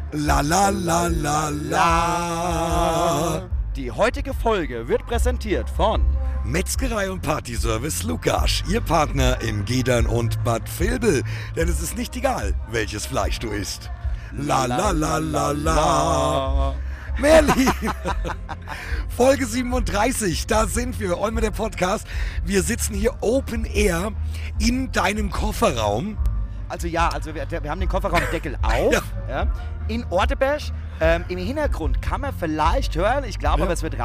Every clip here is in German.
La la la la la. Die heutige Folge wird präsentiert von Metzgerei und Partyservice Lukasch, Ihr Partner in Gedern und Bad Vilbel. Denn es ist nicht egal, welches Fleisch du isst. La la la la la. Merlin, Folge 37, da sind wir, Olme der Podcast. Wir sitzen hier Open Air in deinem Kofferraum. Also wir haben den Kofferraumdeckel auf, ja. In Orteberg. Im Hintergrund kann man vielleicht hören, ich glaube, aber es wird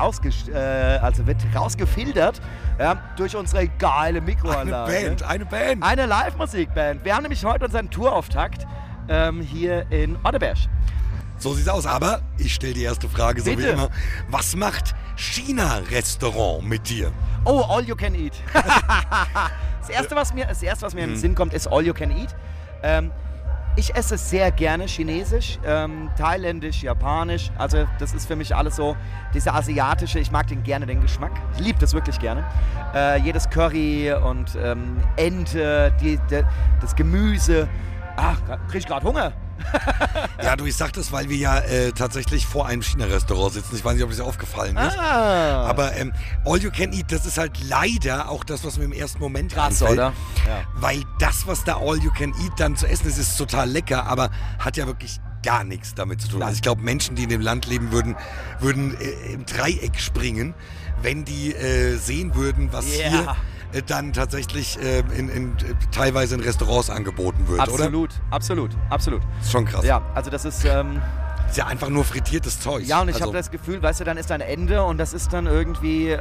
rausgefiltert durch unsere geile Mikroanlage. Eine Band. Eine Live-Musikband. Wir haben nämlich heute unseren Tourauftakt hier in Orteberg. So sieht's aus, aber ich stelle die erste Frage, so Bitte. wie immer. Was macht China-Restaurant mit dir? Oh, all you can eat. Das erste, was mir in den Sinn kommt, ist all you can eat. Ich esse sehr gerne Chinesisch, Thailändisch, Japanisch. Also das ist für mich alles so, dieser asiatische, ich mag den Geschmack. Ich liebe das wirklich gerne. Jedes Curry und Ente, das Gemüse. Ach, krieg ich gerade Hunger. Ja, du, ich sag das, weil wir ja tatsächlich vor einem China-Restaurant sitzen. Ich weiß nicht, ob das dir aufgefallen ist. Aber All You Can Eat, das ist halt leider auch das, was mir im ersten Moment krass, einfällt. oder? Ja. Weil das, was da All You Can Eat dann zu essen ist, ist total lecker, aber hat ja wirklich gar nichts damit zu tun. Also ich glaube, Menschen, die in dem Land leben würden im Dreieck springen, wenn die sehen würden, was hier dann tatsächlich teilweise in Restaurants angeboten wird, absolut, oder? Absolut. Das ist schon krass. Ja, also das ist... ist ja einfach nur frittiertes Zeug. Ja, und ich habe das Gefühl, weißt du, dann ist ein Ende und das ist dann irgendwie...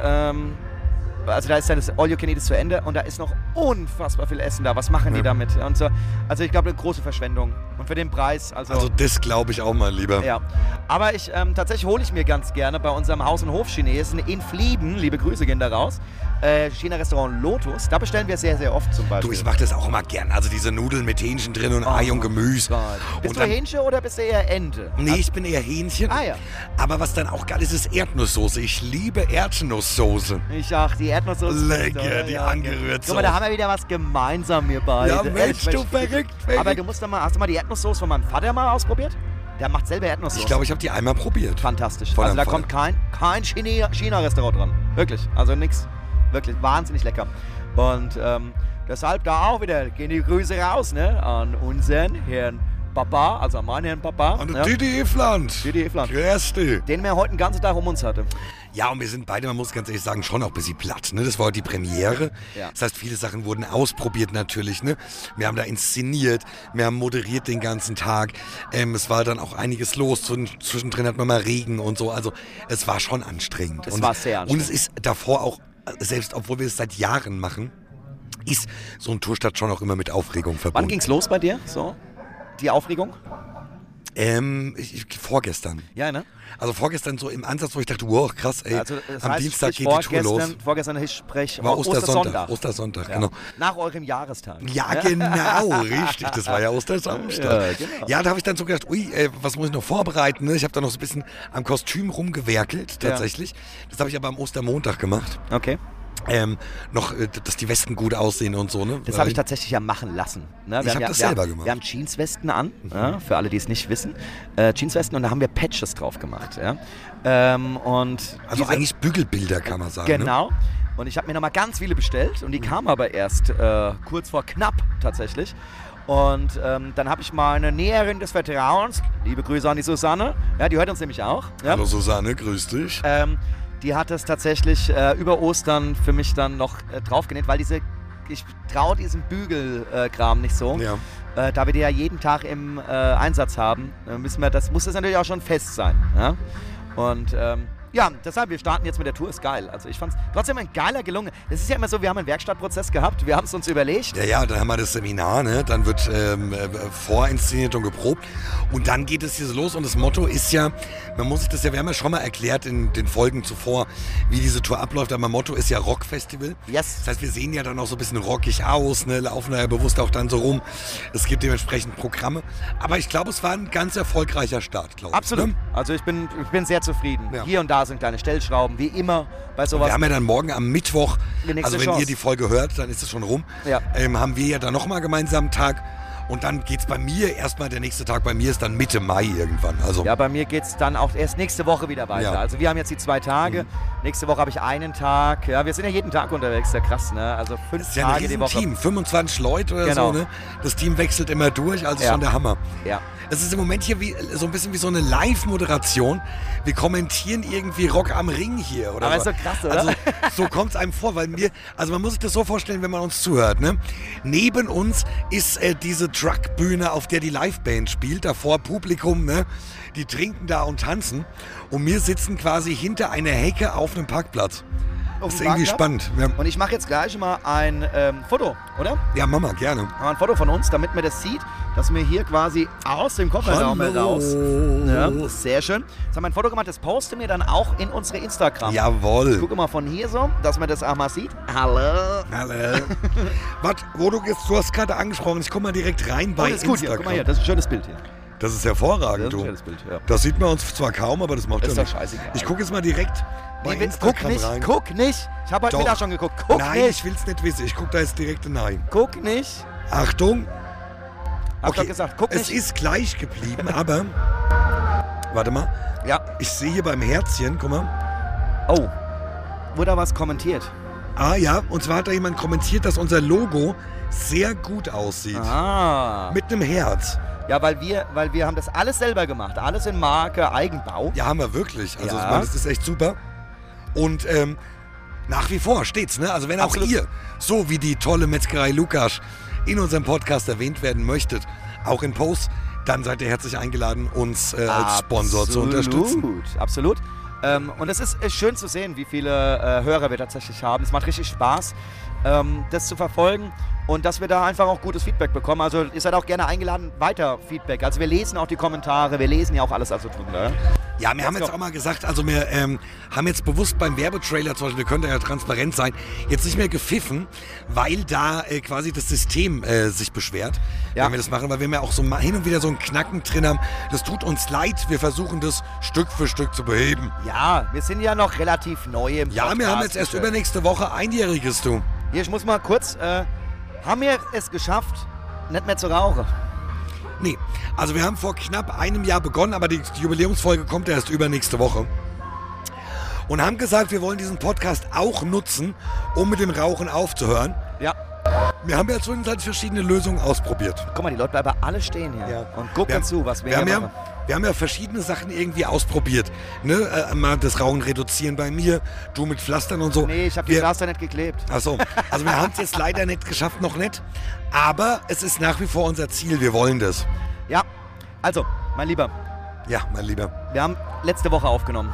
also da ist dann das All You Can Eat ist zu Ende und da ist noch unfassbar viel Essen da. Was machen die damit? Und so, also ich glaube, eine große Verschwendung. Und für den Preis, also das glaube ich auch mal lieber. Ja, aber tatsächlich hole ich mir ganz gerne bei unserem Haus- und Hof-Chinesen in Flieben, liebe Grüße gehen da raus, China-Restaurant Lotus. Da bestellen wir sehr, sehr oft zum Beispiel. Du, ich mache das auch immer gern. Also diese Nudeln mit Hähnchen drin und Ei und Gemüse. Bist du Hähnchen oder bist du eher Ente? Nee, ich bin eher Hähnchen. Ah ja. Aber was dann auch geil ist, ist Erdnusssoße. Ich liebe Erdnusssoße. Die Erdnusssoße. Lecker, die angerührt. Guck mal, da haben wir wieder was gemeinsam, wir beide. Ja, Mensch, du verrückt. Aber hast du mal die Erdnusssoße von meinem Vater mal ausprobiert? Der macht selber Erdnusssoße. Ich glaube, ich habe die einmal probiert. Fantastisch. Also da kommt kein China-Restaurant dran. Wirklich. Also nix. Wirklich wahnsinnig lecker. Und deshalb da auch wieder gehen die Grüße raus, ne? An unseren Herrn Papa, also an meinen Herrn Papa. An Didi Efland. Didi Efland. Grüß dich. Den wir heute den ganzen Tag um uns hatten. Ja, und wir sind beide, man muss ganz ehrlich sagen, schon auch ein bisschen platt. Ne? Das war die Premiere. Ja. Das heißt, viele Sachen wurden ausprobiert natürlich. Ne? Wir haben da inszeniert, wir haben moderiert den ganzen Tag. Es war dann auch einiges los. Zwischendrin hat man mal Regen und so. Also es war schon anstrengend. Es war sehr anstrengend. Und es ist davor auch, selbst obwohl wir es seit Jahren machen, ist so ein Tourstart schon auch immer mit Aufregung verbunden. Wann ging's los bei dir? So, die Aufregung? Vorgestern. Ja, ne? Also vorgestern so im Ansatz, wo ich dachte, wow, krass, ey, also am Dienstag geht die Tour los. Vorgestern, ich spreche war Ostersonntag, ja. genau. Nach eurem Jahrestag. Ja, genau, richtig, das war ja Ostersamstag. Ja, genau. Ja, da habe ich dann so gedacht, was muss ich noch vorbereiten? Ne? Ich habe da noch so ein bisschen am Kostüm rumgewerkelt, tatsächlich. Ja. Das habe ich aber am Ostermontag gemacht. Okay. Dass die Westen gut aussehen und so, ne? Das habe ich tatsächlich ja machen lassen. Ne? Ich habe das selber gemacht. Wir haben Jeanswesten an, für alle, die es nicht wissen. Jeanswesten und da haben wir Patches drauf gemacht. Ja? Also eigentlich Bügelbilder, kann man sagen. Genau. Ne? Und ich habe mir nochmal ganz viele bestellt und die kamen aber erst kurz vor knapp tatsächlich. Und dann habe ich meine Näherin des Vertrauens, liebe Grüße an die Susanne, ja, die hört uns nämlich auch. Ja? Hallo Susanne, grüß dich. Die hat es tatsächlich über Ostern für mich dann noch draufgenäht, weil ich traue diesem Bügelkram nicht so. Ja. Da wir die ja jeden Tag im Einsatz haben, muss das natürlich auch schon fest sein. Ja? Und ja, deshalb, wir starten jetzt mit der Tour, ist geil. Also ich fand's trotzdem ein geiler gelungen. Es ist ja immer so, wir haben einen Werkstattprozess gehabt, wir haben es uns überlegt. Ja, dann haben wir das Seminar, ne? Dann wird vorinszeniert und geprobt und dann geht es hier so los und das Motto ist ja, man muss sich das ja, wir haben ja schon mal erklärt in den Folgen zuvor, wie diese Tour abläuft, aber mein Motto ist ja Rockfestival. Yes. Das heißt, wir sehen ja dann auch so ein bisschen rockig aus, ne? Laufen da ja bewusst auch dann so rum. Es gibt dementsprechend Programme, aber ich glaube, es war ein ganz erfolgreicher Start, glaube ich. Absolut. Ne? Also ich bin sehr zufrieden. Ja. Hier und da sind kleine Stellschrauben, wie immer bei sowas. Wir haben ja dann morgen am Mittwoch, also wenn Chance. ihr die Folge hört, dann ist es schon rum, ja. Haben wir ja dann nochmal gemeinsam einen Tag Und dann geht's bei mir erstmal, der nächste Tag bei mir ist dann Mitte Mai irgendwann. Also, Ja, bei mir geht es dann auch erst nächste Woche wieder weiter. Ja. Also wir haben jetzt die 2 Tage. Nächste Woche habe ich einen Tag. Ja, wir sind ja jeden Tag unterwegs, ja krass, ne? Also 5 das ist ja ein Tage die Woche. Riesenteam, 25 Leute oder Genau. so, ne? Das Team wechselt immer durch, also Ja. schon der Hammer. Ja. Es ist im Moment hier so ein bisschen wie so eine Live-Moderation. Wir kommentieren irgendwie Rock am Ring hier. Oder Aber so. ist so krass, oder? Also so kommt es einem vor, weil also man muss sich das so vorstellen, wenn man uns zuhört. Ne? Neben uns ist diese Truckbühne, auf der die Liveband spielt, davor Publikum, ne? Die trinken da und tanzen. Und wir sitzen quasi hinter einer Hecke auf einem Parkplatz. Auf Das ist dem irgendwie Parkplatz. spannend. Ja. Und ich mache jetzt gleich mal ein Foto, oder? Ja, Mama, gerne. Machen wir ein Foto von uns, damit man das sieht, dass wir hier quasi aus dem Kofferraum raus. Ja, das ist sehr schön. Jetzt haben wir ein Foto gemacht, das posten wir dann auch in unsere Instagram. Jawohl. Guck mal von hier so, dass man das auch mal sieht. Hallo. Hallo. Du hast gerade angesprochen, ich komme mal direkt rein bei Das ist gut hier. Instagram. Guck mal hier, das ist ein schönes Bild hier. Das ist hervorragend, Das ist ein du. schönes Bild, ja. Das sieht man uns zwar kaum, aber das macht Das ist ja doch nichts. scheißegal. Ich gucke jetzt mal direkt bei Nee, Instagram rein. guck nicht. Ich habe heute Doch. Mittag schon geguckt. Guck Nein, nicht. ich will es nicht wissen. Ich gucke da jetzt direkt hinein. Guck nicht. Achtung. Hab doch gesagt, guck es nicht. ist gleich geblieben, aber... Warte mal. Ja. Ich sehe hier beim Herzchen, guck mal. Oh, wurde da was kommentiert? Ah ja, und zwar hat da jemand kommentiert, dass unser Logo sehr gut aussieht. Ah. Mit einem Herz. Ja, weil wir haben das alles selber gemacht. Alles in Marke, Eigenbau. Ja, haben wir wirklich. Also Ja. ich meine, das ist echt super. Und nach wie vor steht's, ne? Also wenn auch Absolut. ihr, so wie die tolle Metzgerei Lukas, in unserem Podcast erwähnt werden möchtet, auch in Posts, dann seid ihr herzlich eingeladen, uns als Sponsor zu unterstützen. Absolut. Und es ist schön zu sehen, wie viele Hörer wir tatsächlich haben. Es macht richtig Spaß, das zu verfolgen und dass wir da einfach auch gutes Feedback bekommen. Also ihr seid auch gerne eingeladen, weiter Feedback. Also wir lesen auch die Kommentare, wir lesen ja auch alles also drunter. Ja, wir haben jetzt auch mal gesagt, also wir haben jetzt bewusst beim Werbetrailer zum Beispiel, wir können da ja transparent sein, jetzt nicht mehr gepfiffen, weil da quasi das System sich beschwert, wenn wir das machen, weil wir ja auch so hin und wieder so einen Knacken drin haben. Das tut uns leid, wir versuchen das Stück für Stück zu beheben. Ja, wir sind ja noch relativ neu im Podcast. Ja, wir haben jetzt erst übernächste Woche Einjähriges, du. Hier, ich muss mal kurz, haben wir es geschafft, nicht mehr zu rauchen? Nee, also wir haben vor knapp einem Jahr begonnen, aber die Jubiläumsfolge kommt erst übernächste Woche. Und haben gesagt, wir wollen diesen Podcast auch nutzen, um mit dem Rauchen aufzuhören. Ja. Wir haben ja zwischenzeitlich verschiedene Lösungen ausprobiert. Guck mal, die Leute bleiben alle stehen hier Ja. und gucken zu, was wir Wir hier haben, machen. wir haben ja verschiedene Sachen irgendwie ausprobiert. Ne? Mal das Rauchen reduzieren bei mir, du mit Pflastern und so. Nee, ich habe die Pflaster nicht geklebt. Achso, also wir haben es jetzt leider nicht geschafft, noch nicht. Aber es ist nach wie vor unser Ziel, wir wollen das. Ja, also, mein Lieber, Ja, mein Lieber. wir haben letzte Woche aufgenommen.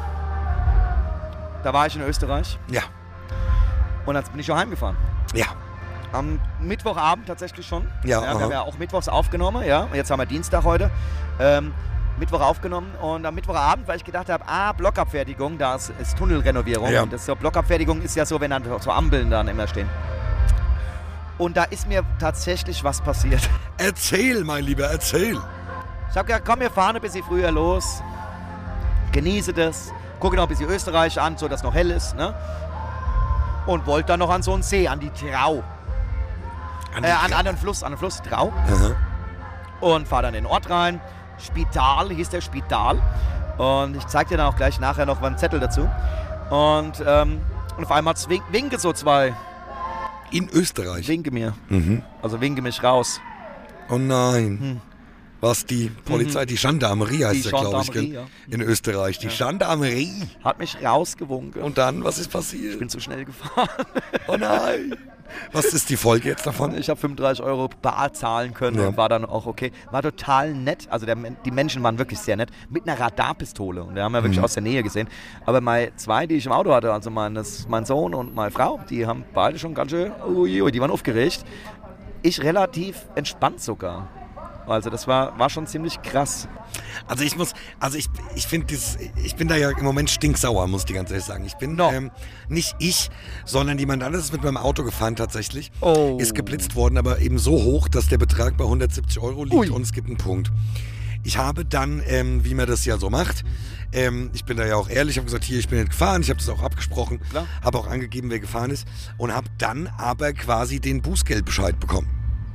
Da war ich in Österreich Ja, und dann bin ich schon heimgefahren. ja. Am Mittwochabend tatsächlich schon. Ja, wir aha. haben ja auch mittwochs aufgenommen, ja. Und jetzt haben wir Dienstag heute. Mittwoch aufgenommen und am Mittwochabend, weil ich gedacht habe, Blockabfertigung, da ist Tunnelrenovierung. Ja. Und das so, Blockabfertigung ist ja so, wenn dann so Ampeln dann immer stehen. Und da ist mir tatsächlich was passiert. Erzähl, mein Lieber, erzähl. Ich habe gesagt, komm, wir fahren ein bisschen früher los. Genieße das. Gucke noch ein bisschen Österreich an, so dass noch hell ist. Ne? Und wollte dann noch an so einen See, an die Trau. An den Fluss, Trau. Aha. Und fahre dann in den Ort rein. Spital hieß der Spital. Und ich zeige dir dann auch gleich nachher noch mal einen Zettel dazu. Und auf einmal winke so zwei. In Österreich. Winke mir. Mhm. Also winke mich raus. Oh nein. Was die Polizei, die Gendarmerie heißt Die ja, glaube ich, Gendarmerie, gell? ja. In Österreich. Die Gendarmerie. Hat mich rausgewunken. Und dann, was ist passiert? Ich bin zu schnell gefahren. Oh nein. Was ist die Folge jetzt davon? Ich habe 35 € bar zahlen können Ja. und war dann auch okay. War total nett. Also die Menschen waren wirklich sehr nett. Mit einer Radarpistole. Und wir haben ja wirklich aus der Nähe gesehen. Aber meine zwei, die ich im Auto hatte, also mein Sohn und meine Frau, die haben beide schon ganz schön, die waren aufgeregt. Ich relativ entspannt sogar. Also das war schon ziemlich krass. Also ich finde ich bin da ja im Moment stinksauer, muss ich dir ganz ehrlich sagen. Ich bin nicht ich, sondern jemand anderes ist mit meinem Auto gefahren tatsächlich. Oh. Ist geblitzt worden, aber eben so hoch, dass der Betrag bei 170 € liegt. Ui. Und es gibt einen Punkt. Ich habe dann, wie man das ja so macht, ich bin da ja auch ehrlich, habe gesagt, hier, ich bin nicht gefahren, ich habe das auch abgesprochen, habe auch angegeben, wer gefahren ist und habe dann aber quasi den Bußgeldbescheid bekommen.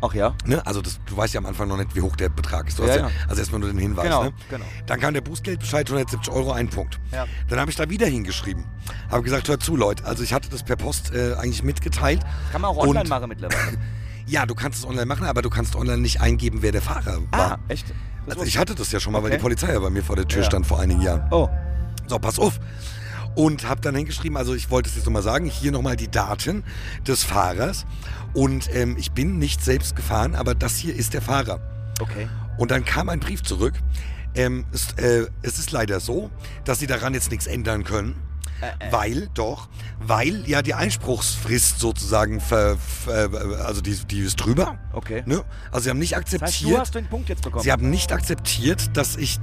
Ach ja? Ne? Also du weißt ja am Anfang noch nicht, wie hoch der Betrag ist. Du hast also erstmal nur den Hinweis. Genau, ne? genau. Dann kam der Bußgeldbescheid, 170 €, ein Punkt. Ja. Dann habe ich da wieder hingeschrieben. Habe gesagt, hört zu, Leute. Also ich hatte das per Post eigentlich mitgeteilt. Das kann man auch online machen mittlerweile. Ja, du kannst es online machen, aber du kannst online nicht eingeben, wer der Fahrer war. Echt? Also ich hatte das ja schon mal, weil Okay. die Polizei ja bei mir vor der Tür stand vor einigen Jahren. Oh. So, pass auf. Und habe dann hingeschrieben, also ich wollte es jetzt nochmal sagen, hier nochmal die Daten des Fahrers. Und ich bin nicht selbst gefahren, aber das hier ist der Fahrer. Okay. Und dann kam ein Brief zurück. Es ist leider so, dass sie daran jetzt nichts ändern können. Weil ja die Einspruchsfrist sozusagen, also die ist drüber. Okay. Ne? Also sie haben nicht akzeptiert. Das heißt, du hast den Punkt jetzt bekommen. Sie haben nicht akzeptiert, dass ich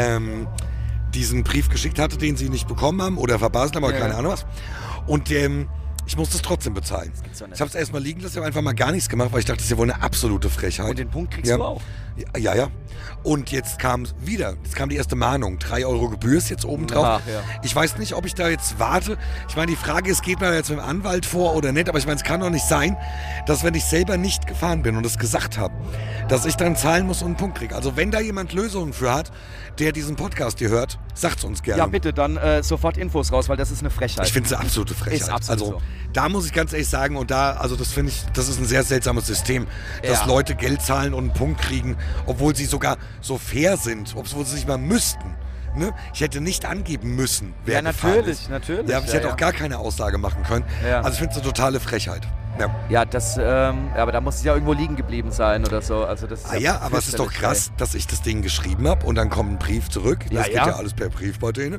diesen Brief geschickt hatte, den sie nicht bekommen haben oder verbaselt haben oder keine Ahnung was. Und ich musste es trotzdem bezahlen. gibt's doch nicht. Ich habe es erstmal liegen lassen, ich habe einfach mal gar nichts gemacht, weil ich dachte, das ist ja wohl eine absolute Frechheit. Und den Punkt kriegst du auch. Ja. Und jetzt kam die erste Mahnung. 3 € Gebühr ist jetzt oben drauf. Ach, ja. Ich weiß nicht, ob ich da jetzt warte. Ich meine, die Frage ist, geht man jetzt mit dem Anwalt vor oder nicht? Aber ich meine, es kann doch nicht sein, dass wenn ich selber nicht gefahren bin und es gesagt habe, dass ich dann zahlen muss und einen Punkt kriege. Also wenn da jemand Lösungen für hat, der diesen Podcast hier hört, sagt's uns gerne. Ja, bitte, dann sofort Infos raus, weil das ist eine Frechheit. Ich finde es eine absolute Frechheit. Ist absolut also so. da muss ich ganz ehrlich sagen, und das finde ich, das ist ein sehr seltsames System, dass Leute Geld zahlen und einen Punkt kriegen, obwohl sie sogar so fair sind, obwohl sie nicht mal müssten. Ne? Ich hätte nicht angeben müssen, wer gefahren ist. Natürlich. Ja, ich hätte auch gar keine Aussage machen können. Ja. Also ich finde es eine totale Frechheit. Ja, das, aber da muss es ja irgendwo liegen geblieben sein oder so. Also das ist Aber es ist doch krass, dass ich das Ding geschrieben habe und dann kommt ein Brief zurück. Das geht ja alles per Brief bei denen.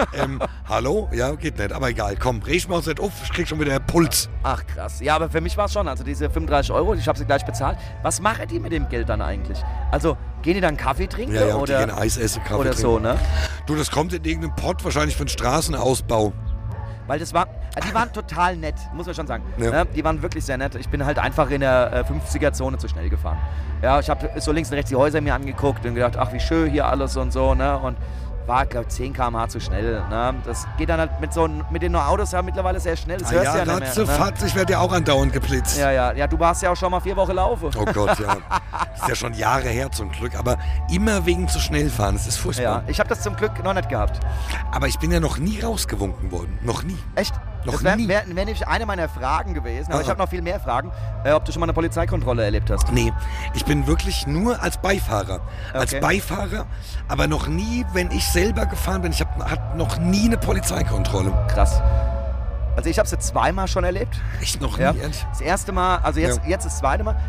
Hallo? Ja, geht nicht. Aber egal, komm, reg mal uns nicht auf, ich krieg schon wieder Puls. Ach krass. Ja, aber für mich war es schon. Also diese 35 €, ich habe sie gleich bezahlt. Was machen die mit dem Geld dann eigentlich? Also gehen die dann Kaffee trinken? Ja, oder die gehen Eis essen, Kaffee oder trinken. so, ne? Du, das kommt in irgendeinem Pott, wahrscheinlich für den Straßenausbau. Weil das war, die waren total nett, muss man schon sagen. Ja. Ne? Die waren wirklich sehr nett. Ich bin halt einfach in der 50er-Zone zu schnell gefahren. Ja, ich habe so links und rechts die Häuser mir angeguckt und gedacht, ach wie schön hier alles und so, ne? Und war, glaube ich, 10 km/h zu schnell. Ne? Das geht dann halt mit den Autos ja mittlerweile sehr schnell. Das hörst du ja nicht mehr. Ratzefatz, ich werde ja auch andauernd geblitzt. Ja, du warst ja auch schon mal 4 Wochen laufen. Oh Gott, ja. Das ist ja schon Jahre her zum Glück, aber immer wegen zu schnell fahren, das ist furchtbar. Ja, ich habe das zum Glück noch nicht gehabt. Aber ich bin ja noch nie rausgewunken worden, noch nie. Echt? Noch das wäre nie. nämlich eine meiner Fragen gewesen, aber ich habe noch viel mehr Fragen, ob du schon mal eine Polizeikontrolle erlebt hast. Nee, ich bin wirklich nur als Beifahrer. Als Okay. Beifahrer, aber noch nie, wenn ich selber gefahren bin. Ich hatte noch nie eine Polizeikontrolle. Krass. Also ich habe es jetzt 2-mal schon erlebt. Echt noch nie, Ja. ehrlich? Das erste Mal, also jetzt das zweite Mal,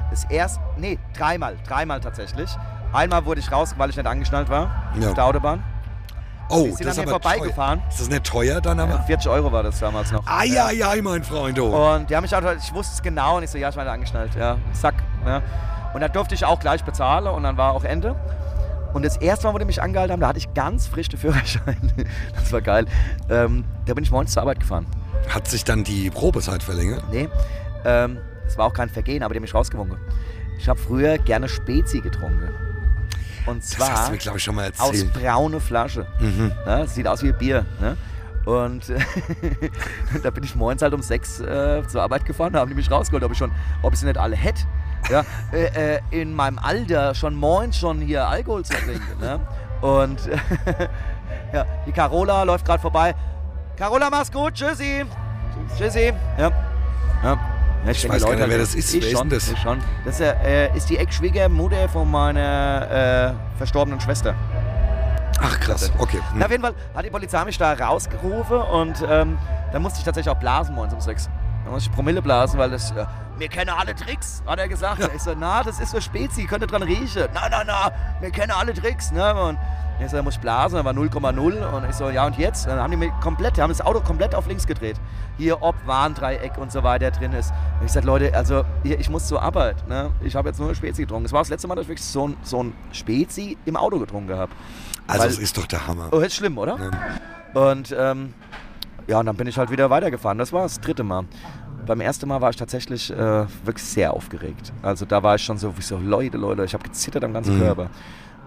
dreimal tatsächlich. Einmal wurde ich raus, weil ich nicht angeschnallt war auf der Autobahn. Oh, Die sind das an ist mir aber vorbeigefahren. teuer. Ist das nicht teuer dann aber? 40 € war das damals noch. Ai, mein Freund. Oh. Und die haben mich auch, ich wusste es genau und ich so, ja, ich war nicht angeschnallt. Ja, zack. Ja. Und da durfte ich auch gleich bezahlen und dann war auch Ende. Und das erste Mal, wo die mich angehalten haben, da hatte ich ganz frisch den Führerschein. Das war geil. Da bin ich morgens zur Arbeit gefahren. Hat sich dann die Probezeit verlängert? Nee, es war auch kein Vergehen, aber die haben mich rausgewunken. Ich habe früher gerne Spezi getrunken. Und Das zwar hast du mir, glaube ich, schon mal aus erzählt. braune Flasche. Ne? Sieht aus wie Bier. Ne? Und da bin ich morgens halt um 6 zur Arbeit gefahren, da haben die mich rausgeholt, ob ich sie nicht alle hätte. Ja? In meinem Alter schon morgens hier Alkohol zu trinken. Ne? Und ja, die Carola läuft gerade vorbei. Carola, mach's gut, tschüssi. Tschüssi. Ja. Ich weiß gar nicht, wer das ist. Wer ist denn das? Ich schon. Das ist die Ex-Schwiegermutter von meiner verstorbenen Schwester. Ach krass, okay. Na, auf jeden Fall hat die Polizei mich da rausgerufen und dann musste ich tatsächlich auch blasen morgens um 6. Dann musste ich Promille blasen, weil das, wir kennen alle Tricks, hat er gesagt. Ich so, na, das ist so Spezi, könnt ihr dran riechen. Na, wir kennen alle Tricks. Ne? Und ich so, da muss ich blasen, dann war 0,0 und ich so, ja und jetzt? Und dann haben die haben das Auto komplett auf links gedreht. Hier, ob Warndreieck und so weiter drin ist. Und ich sag, Leute, also hier, ich muss zur Arbeit. Ne? Ich habe jetzt nur eine Spezi getrunken. Das war das letzte Mal, dass ich wirklich so ein Spezi im Auto getrunken habe. Also es ist doch der Hammer. Oh, ist schlimm, oder? Ja. Und und dann bin ich halt wieder weitergefahren. Das war das 3. Mal. Beim ersten Mal war ich tatsächlich wirklich sehr aufgeregt. Also da war ich schon so, Leute, ich habe gezittert am ganzen Körper.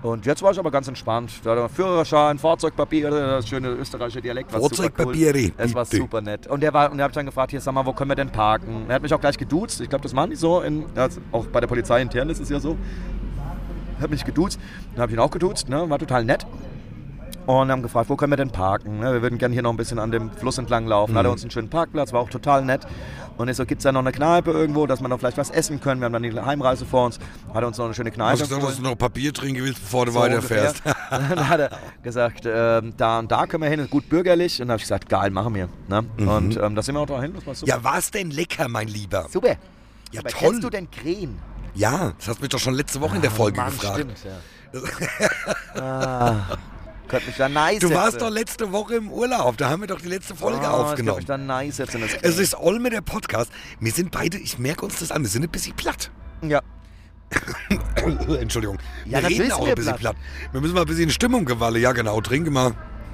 Und jetzt war ich aber ganz entspannt. Da hat er Führerschein, Fahrzeugpapier, das schöne österreichische Dialekt. War Fahrzeugpapiere, super cool. Es war super nett. Und er habe ich dann gefragt, hier, sag mal, wo können wir denn parken? Er hat mich auch gleich geduzt. Ich glaube, das machen die so. Auch bei der Polizei intern ist es ja so. Er hat mich geduzt. Dann habe ich ihn auch geduzt. Ne? War total nett. Und haben gefragt, wo können wir denn parken? Wir würden gerne hier noch ein bisschen an dem Fluss entlang laufen. Hat er uns einen schönen Parkplatz, war auch total nett. Und ich so, gibt es da noch eine Kneipe irgendwo, dass wir noch vielleicht was essen können? Wir haben dann die Heimreise vor uns. Hat er uns noch eine schöne Kneipe Hast du gesagt, dass du noch Papier trinken willst, bevor du weiterfährst? Dann hat er gesagt, da und da können wir hin, gut bürgerlich. Und dann habe ich gesagt, geil, machen wir. Ne? Und da sind wir auch dahin, das war super. Ja, war's denn lecker, mein Lieber? Super. Ja, aber toll. Kennst du denn Krähen? Ja, das hast du mich doch schon letzte Woche in der Folge Mann, gefragt. Stimmt, ja. Könnte mich da nice Du warst setzen. doch letzte Woche im Urlaub, da haben wir doch die letzte Folge Ich könnte aufgenommen. mich da nice setzen. Es ist Olme, der Podcast. Wir sind beide, ich merke uns das an, wir sind ein bisschen platt. Ja. Entschuldigung. Ja, wir reden natürlich auch sind ein wir bisschen platt. platt. Wir müssen mal ein bisschen in Stimmung gewallen. Ja, genau, trinke mal.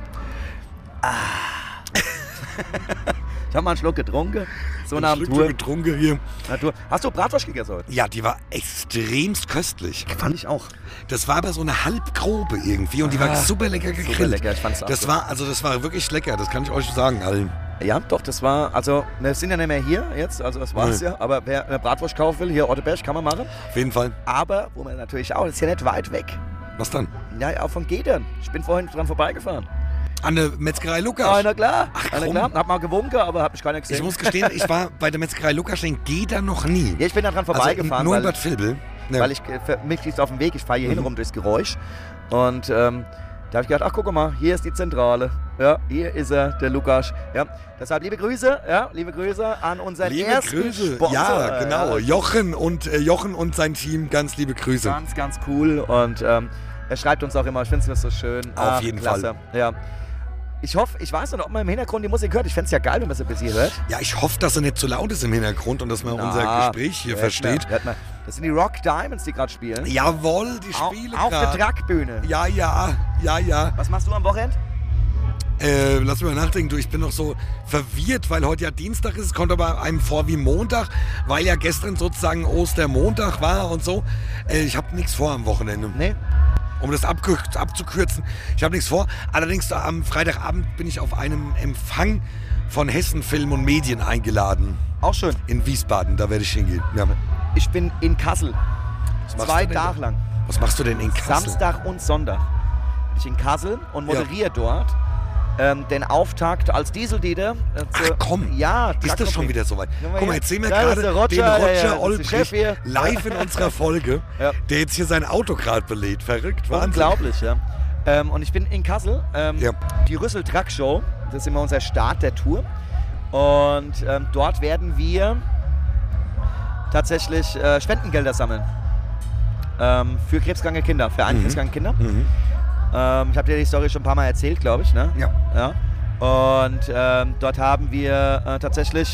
Ich habe mal einen Schluck getrunken. So Ein nach dem Schlückchen Tour. getrunken hier. Hast du Bratwurst gegessen heute? Ja, die war extremst köstlich. Fand ich auch. Das war aber so eine halbgrobe irgendwie und die war super lecker gegrillt. Super lecker, ich fand's auch das so. das war wirklich lecker, das kann ich euch sagen allen. Ja, doch, das war, also, wir sind ja nicht mehr hier jetzt, also das war's ja. Aber wer eine Bratwurst kaufen will, hier Otteberg, kann man machen. Auf jeden Fall. Aber, wo man natürlich auch, das ist ja nicht weit weg. Was dann? Ja, auch von Gedern. Ich bin vorhin dran vorbeigefahren. An der Metzgerei Lukas. Ah, na klar. Ach, Na komm. klar. Hab mal gewunken, aber hab mich keiner gesehen. Ich muss gestehen, ich war bei der Metzgerei Lukas in Geda noch nie. Ja, ich bin da dran Also vorbeigefahren, nur in weil, Bad Vilbel. Ja. weil ich, für mich liegt es auf dem Weg, ich fahre hier hin rum durchs Geräusch. Und da habe ich gedacht, ach guck mal, hier ist die Zentrale. Ja, hier ist er, der Lukas. Ja, deshalb liebe Grüße an unseren Liebe ersten Grüße. Sponsor. Ja, genau. Jochen und sein Team, ganz liebe Grüße. Ganz, ganz cool. Und er schreibt uns auch immer, ich finde es so schön. Auf jeden klasse. Fall. Ja. Ich hoffe, ich weiß nicht, ob man im Hintergrund die Musik hört. Ich fände es ja geil, wenn man sie bis hier hört. Ja, ich hoffe, dass er nicht zu laut ist im Hintergrund und dass man unser Gespräch hier versteht. Das sind die Rock Diamonds, die gerade spielen. Jawohl, die spielen Auf der grad. Trackbühne. Ja. Was machst du am Wochenende? Lass mich mal nachdenken, du, ich bin noch so verwirrt, weil heute ja Dienstag ist, es kommt aber einem vor wie Montag, weil ja gestern sozusagen Ostermontag war und so. Ich habe nichts vor am Wochenende. Nee. Um das abzukürzen, ich habe nichts vor. Allerdings am Freitagabend bin ich auf einem Empfang von Hessen Film und Medien eingeladen. Auch schön. In Wiesbaden, da werde ich hingehen. Ja. Ich bin in Kassel. machst 2 du denn Tage lang. Was machst du denn in Kassel? Samstag und Sonntag. Bin ich in Kassel und moderiere dort den Auftakt als Dieseldieter. Ach komm, ja, ist das schon wieder soweit? Ja, Guck mal, jetzt sehen wir da ist gerade der den Roger, Roger das ist der Olbrich Chef hier. live in unserer Folge, Ja. der jetzt hier sein Auto gerade belädt. Verrückt, Wahnsinn. Unglaublich, ja. Und ich bin in Kassel. Ja. Die Rüssel Truck Show, das ist immer unser Start der Tour. Und dort werden wir tatsächlich Spendengelder sammeln. Für krebskranke Kinder, für krebskranke Kinder. Ich habe dir die Story schon ein paar Mal erzählt, glaube ich. Ne? Ja. Und dort haben wir tatsächlich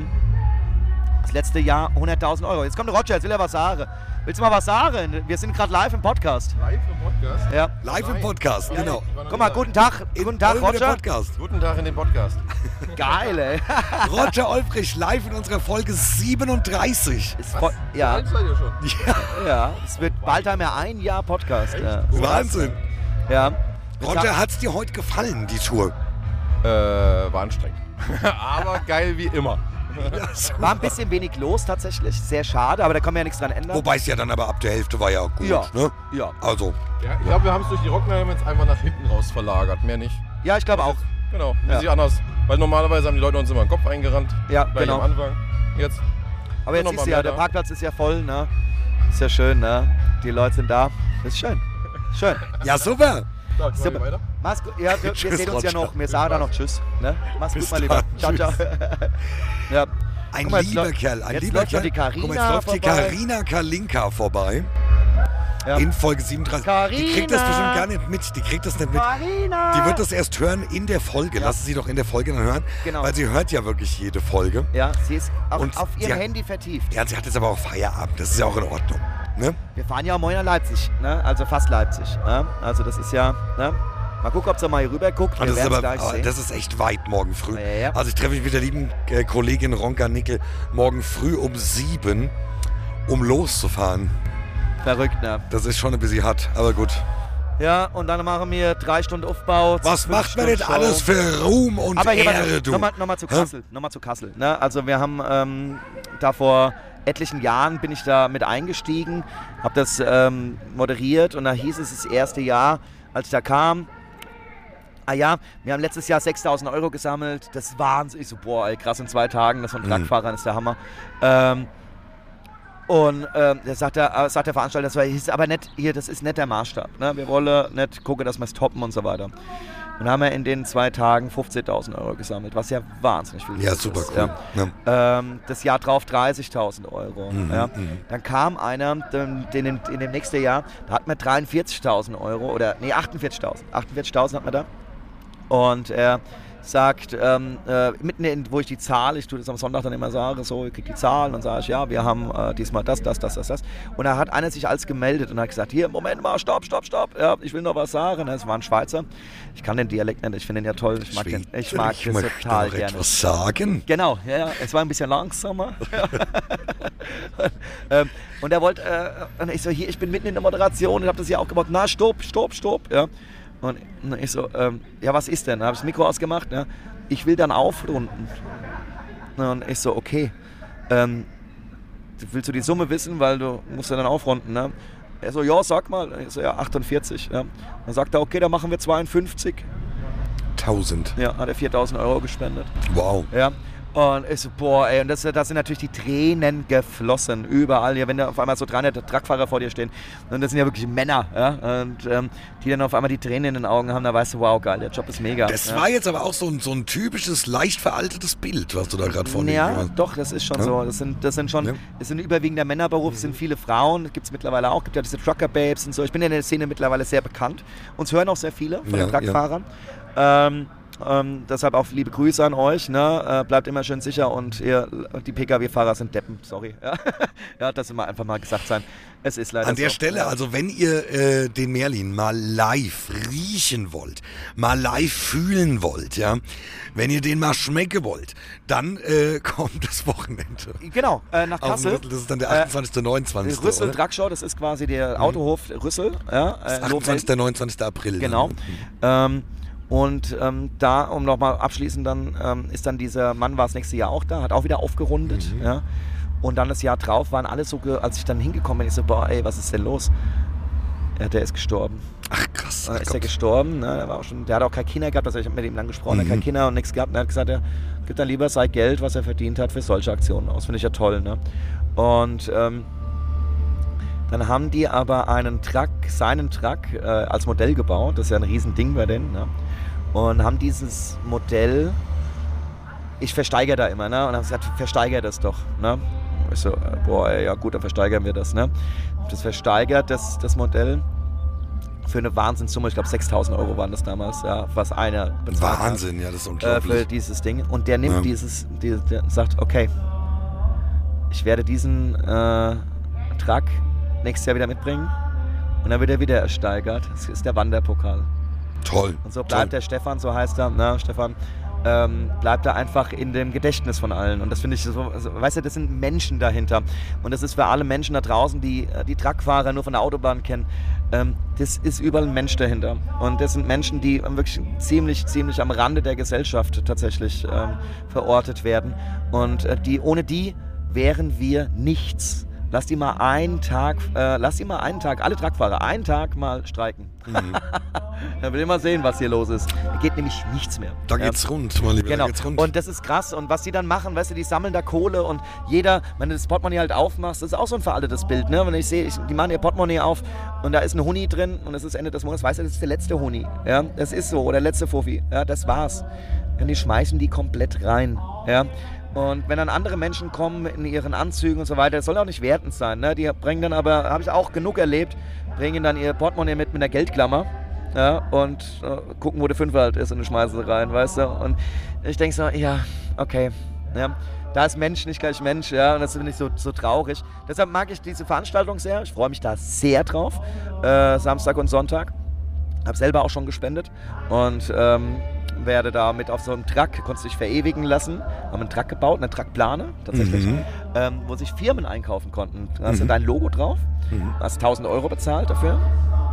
das letzte Jahr 100.000 Euro. Jetzt kommt der Roger, jetzt will er was sagen. Willst du mal was sagen? Wir sind gerade live im Podcast. Live im Podcast? Ja. Live im Podcast, genau. Guck mal, guten Tag Olme, der Roger. Podcast. Guten Tag in den Podcast. Geil, ey. Roger Olbrich live in unserer Folge 37. Ist voll, ja, Alt seid ihr schon? ja, es wird bald haben wir ein Jahr Podcast. Ja. Wahnsinn. Ja. Roger, hat's dir heute gefallen, die Tour? War anstrengend. Aber geil wie immer. Ja, so. War ein bisschen wenig los tatsächlich, sehr schade, aber da kann man ja nichts dran ändern. Wobei es ja dann aber ab der Hälfte war ja gut, Ja. ne? Ja. Also, Ja, ich glaube, wir haben es durch die Rockname jetzt einfach nach hinten raus verlagert. Mehr nicht. Ja, ich glaube auch. Genau, ein Ja. bisschen anders. Weil normalerweise haben die Leute uns immer den Kopf eingerannt. Ja, Gleich genau. am Anfang. Jetzt. Aber jetzt noch siehst mal du ja, mehr der da. Parkplatz ist ja voll, ne? Ist ja schön, ne? Die Leute sind da. Das ist schön. Schön. ja super. So, ich Super. mach weiter. Mach's gut. Ja, wir Tschüss, sehen uns ja Roger. noch. Wir sagen da noch Tschüss. Ne? Mach's Bis gut, mein Lieber. dann. Ciao, ciao. Ja. Ein Guck mal, jetzt lieber läuft- Kerl, ein jetzt lieber läuft noch Kerl. die Carina Guck mal, jetzt läuft die vorbei. Carina Kalinka vorbei. Ja. In Folge 37. Die kriegt das Carina. bestimmt gar nicht mit. Die kriegt das nicht mit. Carina! Die wird das erst hören in der Folge. Ja. Lassen Sie doch in der Folge dann hören. Genau. Weil sie hört ja wirklich jede Folge. Ja, sie ist Und auf ihrem sie- Handy vertieft. Ja, sie hat jetzt aber auch Feierabend. Das ist ja auch in Ordnung. Ne? Wir fahren ja morgen nach Leipzig, ne? Also fast Leipzig. Ne? Also das ist ja, ne? Mal gucken, ob sie mal hier rüber guckt. Wir Das ist, werden's aber, gleich sehen. das ist echt weit morgen früh. Ja. Also ich treffe mich mit der lieben Kollegin Ronka Nickel morgen früh um 7, um loszufahren. Verrückt, ne? Das ist schon ein bisschen hart, aber gut. Ja, und dann machen wir 3 Stunden Aufbau. Was macht man denn alles für Ruhm und Aber hier, Ehre, du? Nochmal zu Kassel. Ne? Also wir haben da vor etlichen Jahren bin ich da mit eingestiegen, habe das moderiert und da hieß es das erste Jahr, als ich da kam, wir haben letztes Jahr 6.000 Euro gesammelt, das ist Wahnsinn. Ich so, boah, ey, krass, in 2 Tagen, das von Truckfahrern ist der Hammer. Da sagt der Veranstalter, das ist aber nicht, hier, das ist nicht der Maßstab. Ne? Wir wollen nicht gucken, dass wir es toppen und so weiter. Und haben wir in den 2 Tagen 15.000 Euro gesammelt, was ja wahnsinnig viel ist. Ja, super cool. Ja. Das Jahr drauf 30.000 Euro. Ja. Dann kam einer, in dem nächsten Jahr, da hatten wir 43.000 Euro, 48.000. 48.000 hatten wir da. Und er sagt, mitten wo ich die Zahl, ich tue das am Sonntag dann immer sage, so, ich kriege die Zahl, dann sage ich, ja, wir haben diesmal das. Und da hat einer sich als gemeldet und hat gesagt, hier, Moment mal, stopp, ja, ich will noch was sagen. Das war ein Schweizer. Ich kann den Dialekt nicht, ich finde den ja toll, ich mag das total gerne. Etwas sagen? Genau, ja, es war ein bisschen langsamer. Und er wollte, und ich so, hier, ich bin mitten in der Moderation und habe das hier auch gemacht, na, stopp, ja. Und ich so, ja, was ist denn? Da habe ich das Mikro ausgemacht, ja. Ich will dann aufrunden. Und ich so, okay, willst du die Summe wissen, weil du musst ja dann aufrunden, ne? Er so, ja, sag mal. Ich so, ja, 48. Ja. Dann sagt er, okay, dann machen wir 52. 1000. Ja, hat er 4.000 Euro gespendet. Wow. Ja. Und ich so, boah, ey, und da sind natürlich die Tränen geflossen, überall. Ja, wenn da auf einmal so 300 Truckfahrer vor dir stehen, und das sind ja wirklich Männer, ja, und die dann auf einmal die Tränen in den Augen haben, da weißt du, wow, geil, der Job ist mega. Das war jetzt aber auch so ein typisches, leicht veraltetes Bild, was du da gerade von dir hast. Ja, doch, das ist schon so. Das sind überwiegend der Männerberuf, es sind viele Frauen, das gibt es mittlerweile auch, es gibt ja diese Trucker-Babes und so. Ich bin in der Szene mittlerweile sehr bekannt. Uns hören auch sehr viele von den Truckfahrern. Deshalb auch liebe Grüße an euch, ne? Bleibt immer schön sicher und die Pkw-Fahrer sind Deppen, sorry. Ja, das immer einfach mal gesagt sein. Es ist leider an der Stelle, also wenn ihr den Merlin mal live riechen wollt, mal live fühlen wollt, ja, wenn ihr den mal schmecken wollt, dann kommt das Wochenende. Genau, nach Kassel. Das ist dann der 28. 29. Rüssel Truckshow, das ist quasi der Autohof Rüssel. Ja, 28. 29. April. Genau. Und da, um nochmal abschließend, dann ist dann dieser Mann, war das nächste Jahr auch da, hat auch wieder aufgerundet. Ja. Und dann das Jahr drauf waren alle so, als ich dann hingekommen bin, ich so, boah, ey, was ist denn los? Ja, der ist gestorben. Ach krass. Ist der gestorben, ne? Der hat auch keine Kinder gehabt, also ich habe mit ihm dann gesprochen, er hat keine Kinder und nichts gehabt. Und er hat gesagt, er gibt dann lieber sein Geld, was er verdient hat, für solche Aktionen aus. Finde ich ja toll. Ne? Und dann haben die aber seinen Truck als Modell gebaut, das ist ja ein Riesending bei denen. Ne? Und haben dieses Modell, ich versteigere da immer, ne? Und haben gesagt, versteigere das doch. Ne? Ich so, boah, ja gut, dann versteigern wir das. Ne? Das versteigert, das Modell, für eine Wahnsinnssumme, ich glaube 6.000 Euro waren das damals, ja, was einer bezahlt Wahnsinn, ja, das ist unglaublich. Für dieses Ding. Und der nimmt der sagt, okay, ich werde diesen Truck nächstes Jahr wieder mitbringen und dann wird er wieder ersteigert. Das ist der Wanderpokal. Toll. Und so bleibt der Stefan, so heißt er, ne, Stefan, bleibt er einfach in dem Gedächtnis von allen. Und das finde ich so, weißt du, das sind Menschen dahinter. Und das ist für alle Menschen da draußen, die die Truckfahrer nur von der Autobahn kennen, das ist überall ein Mensch dahinter. Und das sind Menschen, die wirklich ziemlich am Rande der Gesellschaft tatsächlich verortet werden. Und ohne die wären wir nichts. Lass die mal einen Tag, alle Truckfahrer, einen Tag mal streiken. Dann will ich mal sehen, was hier los ist. Da geht nämlich nichts mehr. Da geht's rund, mein Lieber. Genau. Da geht's rund. Und das ist krass. Und was die dann machen, weißt du, die sammeln da Kohle und jeder, wenn du das Portemonnaie halt aufmachst, das ist auch so ein veraltetes Bild, ne? Wenn ich sehe, die machen ihr Portemonnaie auf und da ist ein Huni drin und es ist Ende des Monats, weißt du, das ist der letzte Huni. Ja? Das ist so, oder der letzte Fuffi. Ja, das war's. Und die schmeißen die komplett rein. Ja? Und wenn dann andere Menschen kommen in ihren Anzügen und so weiter, das soll auch nicht wertend sein. Ne? Die bringen dann aber, habe ich auch genug erlebt, bringen dann ihr Portemonnaie mit einer Geldklammer, ja, und gucken, wo der Fünfer halt ist und schmeißen sie rein, weißt du. Und ich denke so, ja, okay, ja, da ist Mensch nicht gleich Mensch, ja, und das finde ich so traurig. Deshalb mag ich diese Veranstaltung sehr, ich freue mich da sehr drauf, Samstag und Sonntag. Habe selber auch schon gespendet und werde da mit auf so einem Truck, konntest du dich verewigen lassen, haben einen Truck gebaut, eine Truckplane tatsächlich, wo sich Firmen einkaufen konnten. Da hast du dein Logo drauf, hast 1.000 Euro bezahlt dafür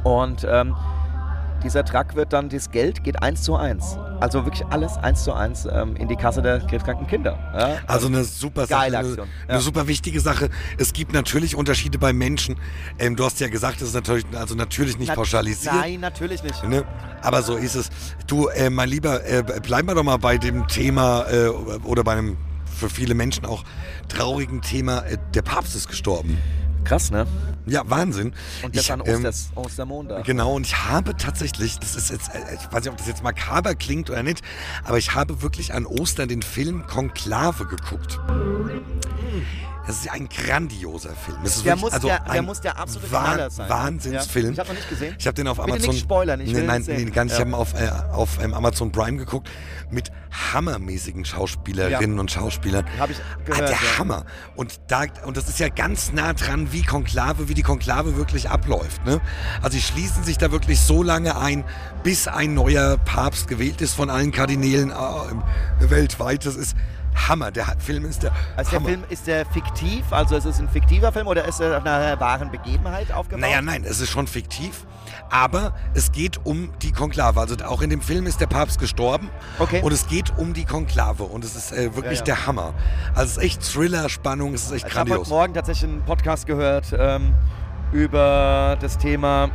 Und dieser Truck wird dann, das Geld geht 1:1. Also wirklich alles 1:1 in die Kasse der krebskranken Kinder. Ja? Also eine super Sache, geile Aktion. eine super wichtige Sache. Es gibt natürlich Unterschiede bei Menschen. Du hast ja gesagt, das ist natürlich nicht pauschalisiert. Nein, natürlich nicht. Ne? Aber so ist es. Du, mein Lieber, bleiben wir doch mal bei dem Thema oder bei einem für viele Menschen auch traurigen Thema. Der Papst ist gestorben. Krass, ne? Ja, Wahnsinn. Und jetzt an Ostermontag. Genau, und ich habe tatsächlich, das ist jetzt, ich weiß nicht, ob das jetzt makaber klingt oder nicht, aber ich habe wirklich an Ostern den Film Konklave geguckt. Das ist ja ein grandioser Film. Das ist der wirklich, muss der absolute Knaller sein. Wahnsinnsfilm. Ja. Ich habe noch nicht gesehen. Ich habe den auf Bitte Amazon. nicht spoilern, ich will Nein, nicht sehen. gar nicht. Ich habe ihn auf Amazon Prime geguckt mit hammermäßigen Schauspielerinnen und Schauspielern. Habe ich gehört. Der Hammer. Und das ist ja ganz nah dran, wie die Konklave wirklich abläuft. Ne? Also sie schließen sich da wirklich so lange ein, bis ein neuer Papst gewählt ist von allen Kardinälen weltweit. Das ist Hammer. Der Film ist der Also Hammer. der Film, ist der fiktiv? Also ist es ein fiktiver Film oder ist er auf einer wahren Begebenheit aufgebaut? Nein, es ist schon fiktiv, aber es geht um die Konklave. Also auch in dem Film ist der Papst gestorben und es geht um die Konklave und es ist wirklich der Hammer. Also es ist echt Thriller, Spannung, es ist echt grandios. Ich habe heute Morgen tatsächlich einen Podcast gehört über das Thema,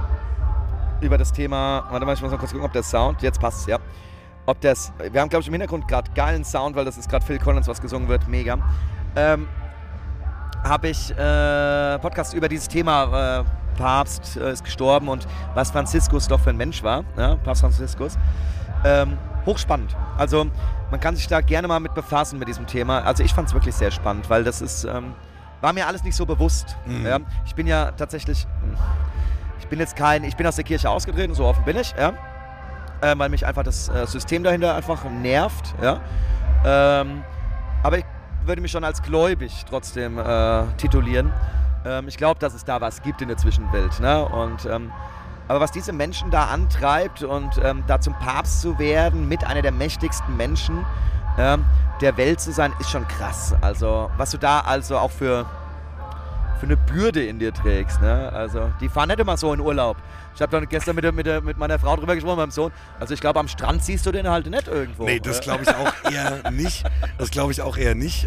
warte mal, ich muss mal kurz gucken, ob der Sound, jetzt passt es, ja. Wir haben, glaube ich, im Hintergrund gerade geilen Sound, weil das ist gerade Phil Collins, was gesungen wird, mega. Habe ich Podcast über dieses Thema, Papst ist gestorben und was Franziskus doch für ein Mensch war, ja, Papst Franziskus. Hochspannend. Also man kann sich da gerne mal mit befassen mit diesem Thema. Also ich fand es wirklich sehr spannend, weil das ist, war mir alles nicht so bewusst. Mhm. Ja. Ich bin ja tatsächlich, ich bin aus der Kirche ausgetreten, so offen bin ich, ja. Weil mich einfach das System dahinter einfach nervt. Ja? Aber ich würde mich schon als gläubig trotzdem titulieren. Ich glaube, dass es da was gibt in der Zwischenwelt. Ne? Aber was diese Menschen da antreibt und da zum Papst zu werden, mit einer der mächtigsten Menschen der Welt zu sein, ist schon krass. Also was du da also auch für eine Bürde in dir trägst. Ne? Also die fahren nicht immer so in Urlaub. Ich habe dann gestern mit meiner Frau drüber gesprochen, meinem Sohn. Also ich glaube, am Strand siehst du den halt nicht irgendwo. Nee, das glaube ich auch eher nicht.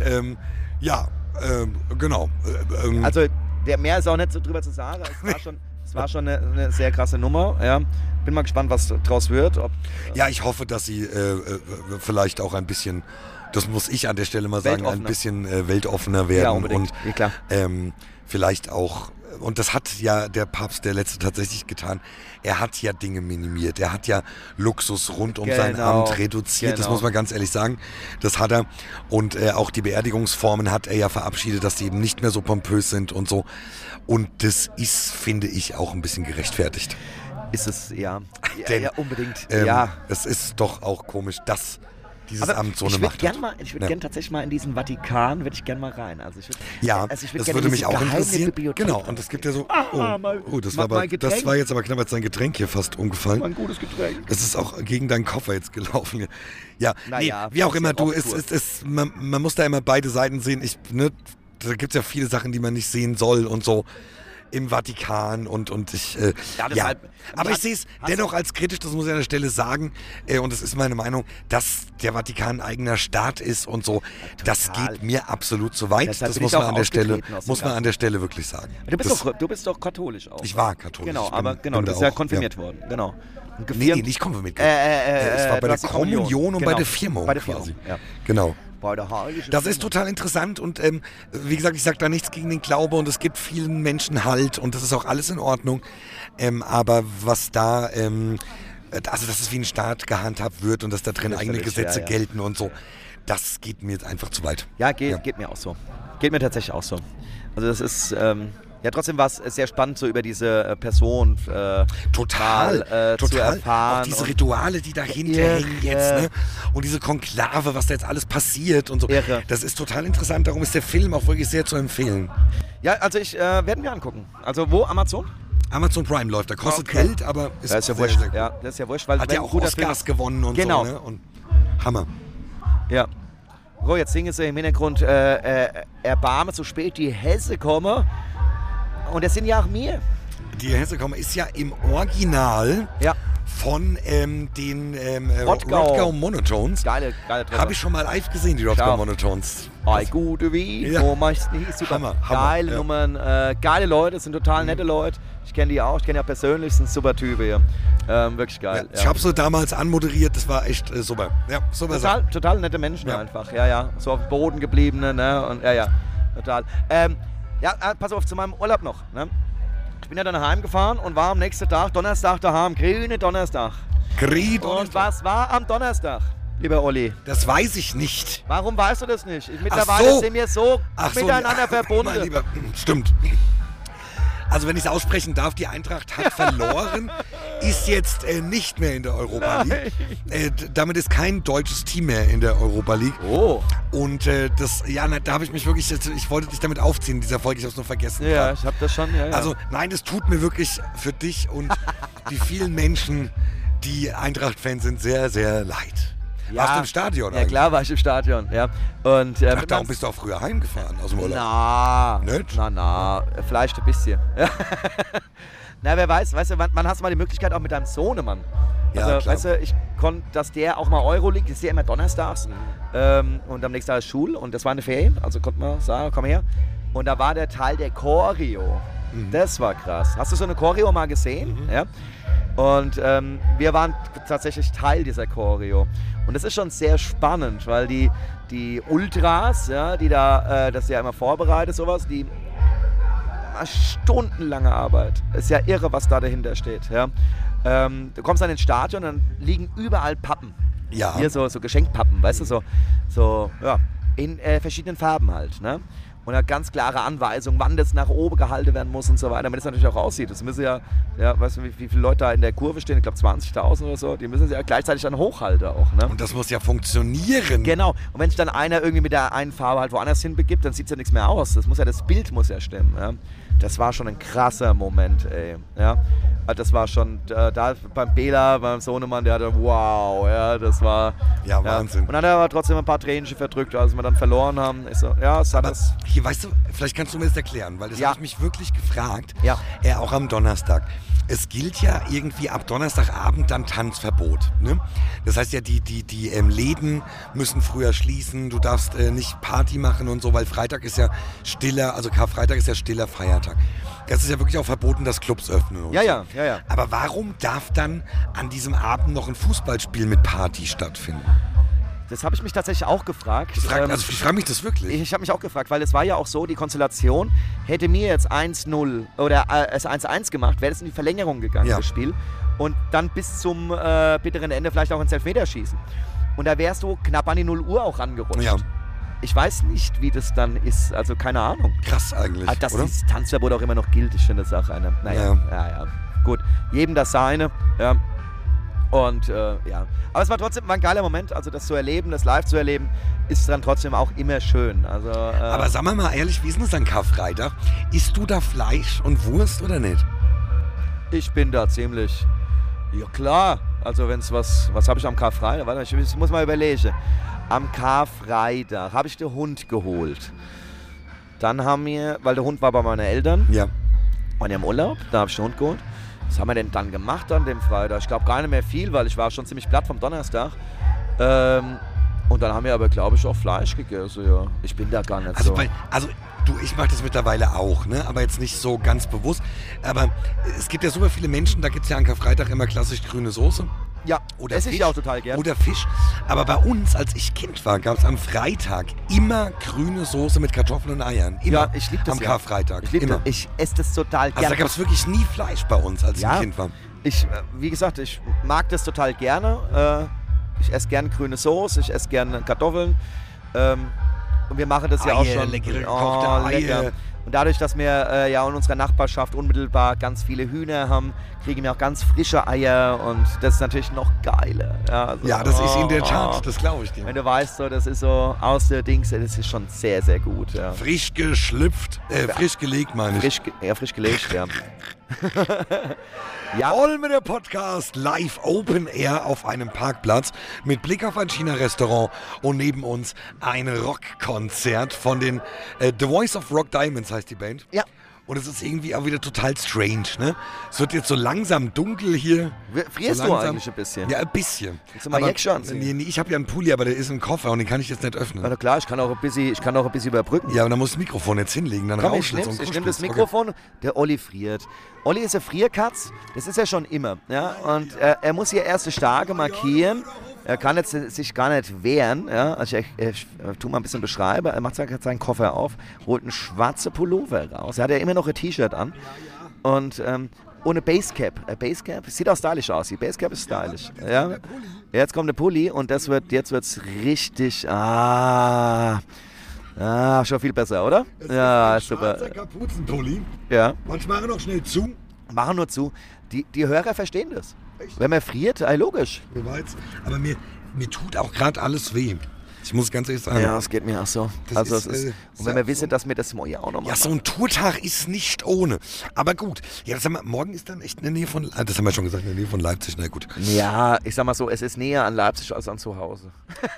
Genau. Also mehr ist auch nicht so drüber zu sagen. Es war schon eine sehr krasse Nummer. Ja. Bin mal gespannt, was draus wird. Ja, ich hoffe, dass sie vielleicht auch ein bisschen, das muss ich an der Stelle mal sagen, ein bisschen weltoffener werden. Ja, unbedingt. Und klar. Vielleicht auch, und das hat ja der Papst, der Letzte, tatsächlich getan, er hat ja Dinge minimiert, er hat ja Luxus rund um sein Amt reduziert, das muss man ganz ehrlich sagen, das hat er. Und auch die Beerdigungsformen hat er ja verabschiedet, dass die eben nicht mehr so pompös sind und so. Und das ist, finde ich, auch ein bisschen gerechtfertigt. Ist es, ja. Denn, ja, unbedingt. Es ist doch auch komisch, dass dieses Amt so eine Macht hat. Ich würde gerne tatsächlich mal in diesen Vatikan, würde ich gerne mal rein. Also ich das würde mich auch interessieren. Genau, und es gibt ja so, das war jetzt aber knapp als dein Getränk hier fast umgefallen. Ein gutes Getränk. Es ist auch gegen deinen Koffer jetzt gelaufen. Ja, wie auch immer, man muss da immer beide Seiten sehen. Da gibt es ja viele Sachen, die man nicht sehen soll und so. Im Vatikan und ich, aber ich sehe es dennoch als kritisch, das muss ich an der Stelle sagen, und das ist meine Meinung, dass der Vatikan ein eigener Staat ist und so, das geht mir absolut zu weit, das muss man an der Stelle wirklich sagen. Du bist doch katholisch auch. Ich war katholisch. Genau, du bist ja konfirmiert worden, genau. Nee, nicht konfirmiert. Es war bei der Kommunion und bei der Firmung quasi. Ja. Genau. Das ist total interessant und wie gesagt, ich sage da nichts gegen den Glaube und es gibt vielen Menschen Halt und das ist auch alles in Ordnung. Aber was da, also dass es wie ein Staat gehandhabt wird und dass da drin eigene Gesetze gelten und so, das geht mir jetzt einfach zu weit. Ja, geht mir auch so. Geht mir tatsächlich auch so. Also das ist... Ja, trotzdem war es sehr spannend, so über diese Person total zu erfahren. Auch diese Rituale, die dahinter hängen jetzt, ne? Und diese Konklave, was da jetzt alles passiert und so. Irre. Das ist total interessant, darum ist der Film auch wirklich sehr zu empfehlen. Ja, also werden wir angucken. Also wo? Amazon? Amazon Prime läuft, da kostet Geld, aber ist das ist ja wurscht. Ja, das ist ja wurscht, weil hat ja auch Oscars gewonnen und so, ne? Und Hammer. Ja. So, jetzt singen sie im Hintergrund Erbarme, so spät die Hesse komme. Und das sind ja auch mir. Die Hesse-Kommer ist ja im Original von den Rockgau Monotones. Geile Treppe. Habe ich schon mal live gesehen, die Rockgau Monotones. Ei, gute wie, super. Hammer, geile Nummern, geile Leute, sind total nette Leute. Ich kenne die auch persönlich, sind super Typen hier. Wirklich geil. Ich habe so damals anmoderiert, das war echt super. Ja, super. Total nette Menschen einfach, so auf dem Boden gebliebene, ne? Und total. Pass auf, zu meinem Urlaub noch, ne? Ich bin ja dann heimgefahren und war am nächsten Tag, Donnerstag, daheim, grüne Donnerstag. Und was war am Donnerstag, lieber Olli? Das weiß ich nicht. Warum weißt du das nicht? Mittlerweile sind wir so miteinander verbunden. Mein Lieber, stimmt. Also wenn ich es aussprechen darf, die Eintracht hat verloren, ist jetzt nicht mehr in der Europa League. Damit ist kein deutsches Team mehr in der Europa League. Oh. Und da habe ich mich wirklich, ich wollte dich damit aufziehen in dieser Folge, ich habe es nur vergessen. Ja, ich habe das schon, Also nein, es tut mir wirklich für dich und die vielen Menschen, die Eintracht-Fans sind, sehr, sehr leid. Warst du im Stadion eigentlich? Ja klar war ich im Stadion, Und, darum bist du auch früher heimgefahren aus dem Urlaub. Nicht? Vielleicht ein bisschen. Na, wer weiß, weißt du, wann hast du mal die Möglichkeit auch mit deinem Sohnemann? Also, klar. weißt du, ich konnte, dass der auch mal Euroleague, das ist ja immer donnerstags und am nächsten Tag ist Schul und das war eine Ferien, also konnte man sagen, komm her. Und da war der Teil der Choreo. Das war krass. Hast du so eine Choreo mal gesehen? Ja. Und wir waren tatsächlich Teil dieser Choreo. Und das ist schon sehr spannend, weil die Ultras, die da, das ist ja immer vorbereitet, sowas, die stundenlange Arbeit. Ist ja irre, was da dahinter steht. Ja. Du kommst dann ins Stadion, dann liegen überall Pappen. Ja. Hier so Geschenkpappen, weißt du, so in verschiedenen Farben halt. Ne? Und eine ganz klare Anweisung, wann das nach oben gehalten werden muss und so weiter, damit es natürlich auch aussieht. Das müssen weißt du, wie viele Leute da in der Kurve stehen, ich glaube 20.000 oder so, die müssen ja gleichzeitig dann hochhalten auch. Ne? Und das muss ja funktionieren. Genau. Und wenn sich dann einer irgendwie mit der einen Farbe halt woanders hinbegibt, dann sieht es ja nichts mehr aus. Das Bild muss ja stimmen. Ja? Das war schon ein krasser Moment, ey. Ja? Das war schon, da beim Bela, beim Sohnemann, der hatte, wow, das war... Ja, Wahnsinn. Und dann hat er aber trotzdem ein paar Tränchen verdrückt, als wir dann verloren haben. Ich so, es hat das... Hier, weißt du, vielleicht kannst du mir das erklären, weil das habe ich mich wirklich gefragt, Ja. Auch am Donnerstag. Es gilt ja irgendwie ab Donnerstagabend dann Tanzverbot. Ne? Das heißt ja, die Läden müssen früher schließen, du darfst nicht Party machen und so, weil Freitag ist ja stiller, also Karfreitag ist ja stiller Feiertag. Das ist ja wirklich auch verboten, dass Clubs öffnen. Und Ja. Aber warum darf dann an diesem Abend noch ein Fußballspiel mit Party stattfinden? Das habe ich mich tatsächlich auch gefragt. Ich frage mich das wirklich. Ich habe mich auch gefragt, weil es war ja auch so, die Konstellation, hätte mir jetzt 1-0 oder es 1-1 gemacht, wäre das in die Verlängerung gegangen, das Spiel. Und dann bis zum bitteren Ende vielleicht auch ins Elfmeterschießen. Und da wärst du knapp an die 0 Uhr auch rangerutscht. Ja. Ich weiß nicht, wie das dann ist, also keine Ahnung. Krass eigentlich, dass oder? dieses Tanzverbot auch immer noch gilt, ich finde das auch eine. Naja, gut. Jedem das seine, ja. Und aber es war trotzdem ein geiler Moment, also das zu erleben, das live zu erleben, ist dann trotzdem auch immer schön. Also, aber sag mal ehrlich, wie ist denn das an Karfreitag? Isst du da Fleisch und Wurst oder nicht? Ich bin da ziemlich, ja klar, also wenn es was habe ich am Karfreitag? Warte, ich muss mal überlegen. Am Karfreitag habe ich den Hund geholt. Dann haben wir, weil der Hund war bei meinen Eltern, waren ja im Urlaub, da habe ich den Hund geholt. Was haben wir denn dann gemacht an dem Freitag? Ich glaube gar nicht mehr viel, weil ich war schon ziemlich platt vom Donnerstag. Und dann haben wir aber, glaube ich, auch Fleisch gegessen. Ja. Ich bin da gar nicht so. Ich mache das mittlerweile auch, ne? Aber jetzt nicht so ganz bewusst. Aber es gibt ja super viele Menschen, da gibt es ja an Karfreitag immer klassisch grüne Soße. Ja, oder esse Fisch, ich auch total gerne. Oder Fisch. Aber bei uns, als ich Kind war, gab es am Freitag immer grüne Soße mit Kartoffeln und Eiern. Immer. Ja, ich liebe das. Am Karfreitag. Ich liebe das. Ich esse das total gerne. Also da gab es wirklich nie Fleisch bei uns, als ich ein Kind war. Wie gesagt, ich mag das total gerne. Ich esse gerne grüne Soße, ich esse gerne Kartoffeln. Und wir machen das ja auch schon. Leckere gekochte Eier. Und dadurch, dass wir in unserer Nachbarschaft unmittelbar ganz viele Hühner haben, kriegen wir auch ganz frische Eier und das ist natürlich noch geiler. Ja, das ist in der Tat, das glaube ich dir. Wenn du weißt, so, das ist so aus der Dings, das ist schon sehr, sehr gut. Ja. Frisch geschlüpft, frisch gelegt meine ich. Frisch gelegt, ja. Olmener Podcast live Open Air auf einem Parkplatz mit Blick auf ein China-Restaurant und neben uns ein Rockkonzert von den The Voice of Rock Diamonds heißt die Band. Ja. Und es ist irgendwie auch wieder total strange, ne? Es wird jetzt so langsam dunkel hier. Frierst so du langsam. eigentlich ein bisschen? Ja, ein bisschen. Willst du mal Jackson anziehen? Nee, ich habe ja einen Pulli, aber der ist im Koffer und den kann ich jetzt nicht öffnen. Na klar, ich kann auch ein bisschen überbrücken. Ja, aber dann muss das Mikrofon jetzt hinlegen, dann Komm, rauscht es. ich nehm das Mikrofon. Der Olli friert. Olli ist ein Frierkatz, das ist er schon immer. Ja? Und er muss hier erste Starke markieren. Er kann jetzt sich gar nicht wehren. Ja? Also ich tu mal ein bisschen beschreiben. Er macht seinen Koffer auf, holt einen schwarzen Pullover raus. Er hat ja immer noch ein T-Shirt an. Und ohne Basecap. Basecap sieht auch stylisch aus. Die Basecap ist stylisch. Ja? Jetzt kommt der Pulli und jetzt wird's richtig. Schon viel besser, oder? Ja, super. Kapuzenpulli. Ja. Manchmal noch schnell zu. Machen nur zu. Die Hörer verstehen das. Wenn man friert, logisch. Aber mir tut auch gerade alles weh. Ich muss ganz ehrlich sagen. Ja, es geht mir auch so. Und wenn wir wissen, dass wir das morgen auch noch machen. Ja, so ein Tourtag ist nicht ohne. Aber gut. Ja, das haben wir, morgen ist dann echt in der Nähe von, das haben wir schon gesagt, in der Nähe von Leipzig. Na gut. Ja, ich sag mal so, es ist näher an Leipzig als an zu Hause.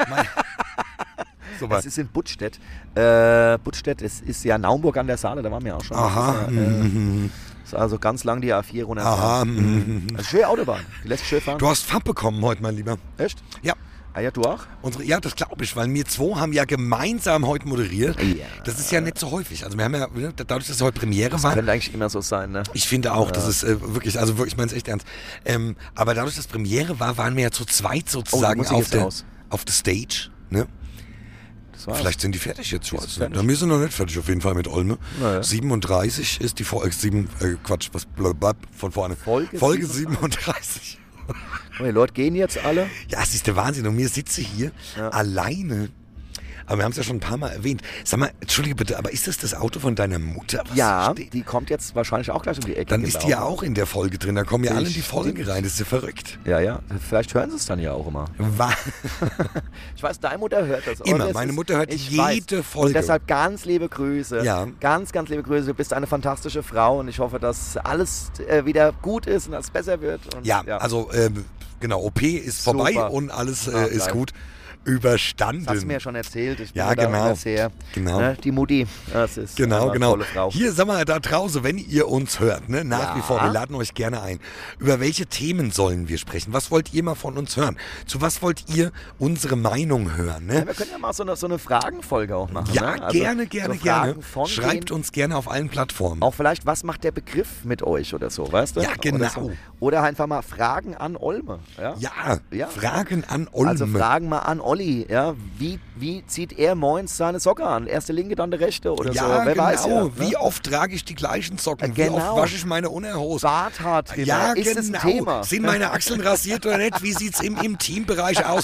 Es ist in Buttstedt. Buttstedt, es ist ja Naumburg an der Saale, da waren wir auch schon. Aha. Ist also ganz lang die A4 runter. Aha. Also schöne Autobahn, die lässt schön fahren. Du hast Fab bekommen heute, mein Lieber. Echt? Ja. Ah ja, du auch? Ja, das glaube ich, weil wir zwei haben ja gemeinsam heute moderiert. Ja. Das ist ja nicht so häufig. Also wir haben ja, dadurch, dass es heute Premiere Das war. könnte eigentlich immer so sein, ne? Ich finde auch, das ist wirklich, ich meine es echt ernst. Aber dadurch, dass Premiere war, waren wir ja zu zweit sozusagen auf der Stage. Ne? Vielleicht sind die fertig jetzt schon. Wir sind noch nicht fertig auf jeden Fall mit Olme. Naja. 37 ist die Folge, von vorne. Folge 37. Und die Leute gehen jetzt alle. Ja, es ist der Wahnsinn. Und mir sitze hier alleine. Aber wir haben es ja schon ein paar Mal erwähnt. Sag mal, entschuldige bitte, aber ist das Auto von deiner Mutter? Ja, die kommt jetzt wahrscheinlich auch gleich um die Ecke. Dann ist die ja auch in der Folge drin. Da kommen ja alle in die Folge rein. Das ist ja verrückt. Ja. Vielleicht hören sie es dann ja auch immer. Ich weiß, deine Mutter hört das. Immer. Meine Mutter hört jede Folge. Und deshalb ganz liebe Grüße. Ja. Ganz, ganz liebe Grüße. Du bist eine fantastische Frau und ich hoffe, dass alles wieder gut ist und alles besser wird. Und, also genau, OP ist vorbei und alles ist gut. Überstanden. Das hast du mir ja schon erzählt. Ich bin genau. Sehr, die Mutti. Das ist genau. Eine tolle Frau. Hier, sag mal, da draußen, wenn ihr uns hört, ne, nach wie vor, wir laden euch gerne ein. Über welche Themen sollen wir sprechen? Was wollt ihr mal von uns hören? Zu was wollt ihr unsere Meinung hören? Ne? Ja, wir können ja mal so eine Fragenfolge auch machen. Ja, ne? Also gerne. Schreibt uns gerne auf allen Plattformen. Auch vielleicht, was macht der Begriff mit euch oder so, weißt du? Ja, genau. Oder einfach mal Fragen an Olme. Ja, Fragen an Olme. Also Fragen mal an Olli. Ja, wie zieht er morgens seine Socke an? Erste linke, dann der rechte oder so? Wer genau. weiß ja, ne? Wie oft trage ich die gleichen Socken? Wie oft wasche ich meine Unterhose? Barthaartrimmer. Ja, ist genau. Das ein Thema? Sind meine Achseln rasiert oder nicht? Wie sieht es im Teambereich aus?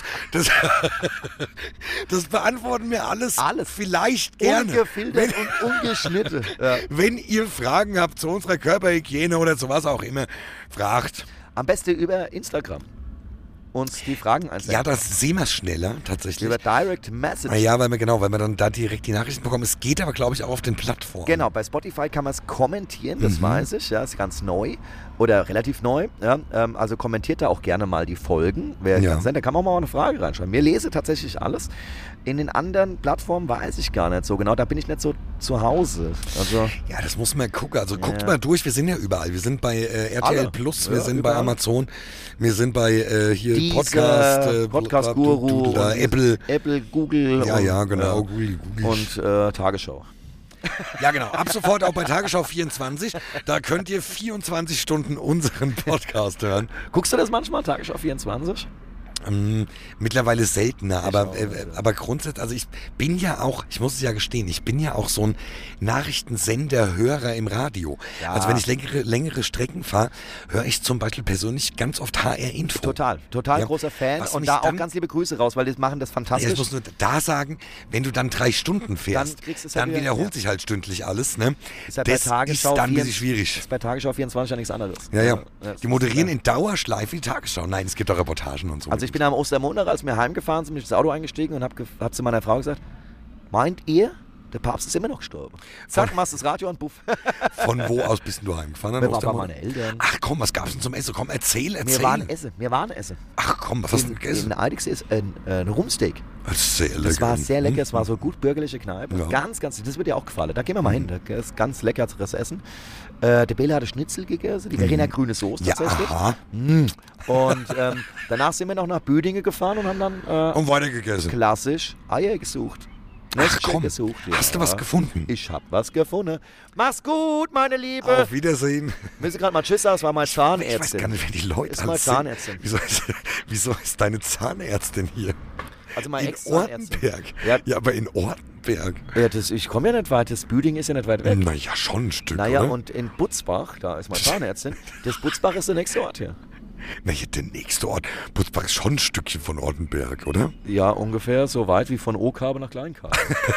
Das beantworten wir alles. Vielleicht gerne. Ungefiltert und ungeschnitten. Ja. Wenn ihr Fragen habt zu unserer Körperhygiene oder zu was auch immer, fragt. Am besten über Instagram. Uns die Fragen einsenden. Ja, das sehen wir schneller tatsächlich. Über Direct Message. Ja, weil wir dann da direkt die Nachrichten bekommen. Es geht aber, glaube ich, auch auf den Plattformen. Genau, bei Spotify kann man es kommentieren, das weiß ich. Ja, ist ganz neu oder relativ neu. Ja, also kommentiert da auch gerne mal die Folgen. Da kann man auch mal eine Frage reinschreiben. Mir lese tatsächlich alles. In den anderen Plattformen weiß ich gar nicht so genau. Da bin ich nicht so zu Hause. Also, ja, das muss man gucken. Also guckt mal durch. Wir sind ja überall. Wir sind bei RTL Plus, wir sind überall. Bei Amazon, wir sind bei hier Dieser, Podcast Guru, Apple, Google. Ja, genau. Google. Und Tagesschau. Ja, genau. Ab sofort auch bei Tagesschau 24. Da könnt ihr 24 Stunden unseren Podcast hören. Guckst du das manchmal, Tagesschau 24? Mittlerweile seltener, aber grundsätzlich, also ich bin ja auch, ich muss es ja gestehen, ich bin ja auch so ein Nachrichtensender-Hörer im Radio. Ja. Also wenn ich längere Strecken fahre, höre ich zum Beispiel persönlich ganz oft HR-Info. Total großer Fan und da auch ganz liebe Grüße raus, weil die machen das fantastisch. Ja, ich muss nur da sagen, wenn du dann 3 Stunden fährst, dann wiederholt sich halt stündlich alles. Ne? Ist halt das ist dann ein bisschen schwierig. Ist bei Tagesschau 24 ja nichts anderes. Ja. Die moderieren in Dauerschleife die Tagesschau. Nein, es gibt auch Reportagen und so. Also ich bin am Ostermontag, als wir heimgefahren sind, bin ich ins Auto eingestiegen und hab zu meiner Frau gesagt, meint ihr, Der Papst ist immer noch gestorben. Zack, machst das Radio an, buff. Von wo aus bist denn du heimgefahren? Wir waren bei meinen Eltern. Ach komm, was gab's denn zum Essen? Komm, erzähl. Wir waren essen. Ach komm, was hast du denn gegessen? In Eidigsee ist ein Rumsteak. Das ist sehr lecker. Das war sehr lecker, es war so gut bürgerliche Kneipe. Ja. Ganz, das wird dir auch gefallen. Da gehen wir mal hin, das ist ganz leckeres Essen. Der Bela hatte Schnitzel gegessen, die Verena grüne Soße tatsächlich. Aha. Und danach sind wir noch nach Büdingen gefahren und haben dann Und weitergegessen. klassisch Eier gesucht. Ach Nestchen komm, gesucht. hast du was gefunden? Ich hab was gefunden. Mach's gut, meine Liebe. Auf Wiedersehen. Müssen gerade mal Tschüss sagen, das war meine Ich Zahnärztin. weiß gar nicht, wer die Leute Das ist meine alles sind. Zahnärztin. Wieso ist deine Zahnärztin hier? Also meine In Ex-Zahnärztin. Ortenberg. Ja. Ja, aber in Ortenberg. Ja, ich komme ja nicht weit, das Büdingen ist ja nicht weit weg. Naja, schon ein Stück, Naja, oder? und in Butzbach, da ist meine Zahnärztin, das Butzbach ist der nächste Ort hier. Naja, der nächste Ort. Butzbach ist schon ein Stückchen von Ortenberg, oder? Ja, ungefähr so weit wie von Okabe nach Kleinkabe.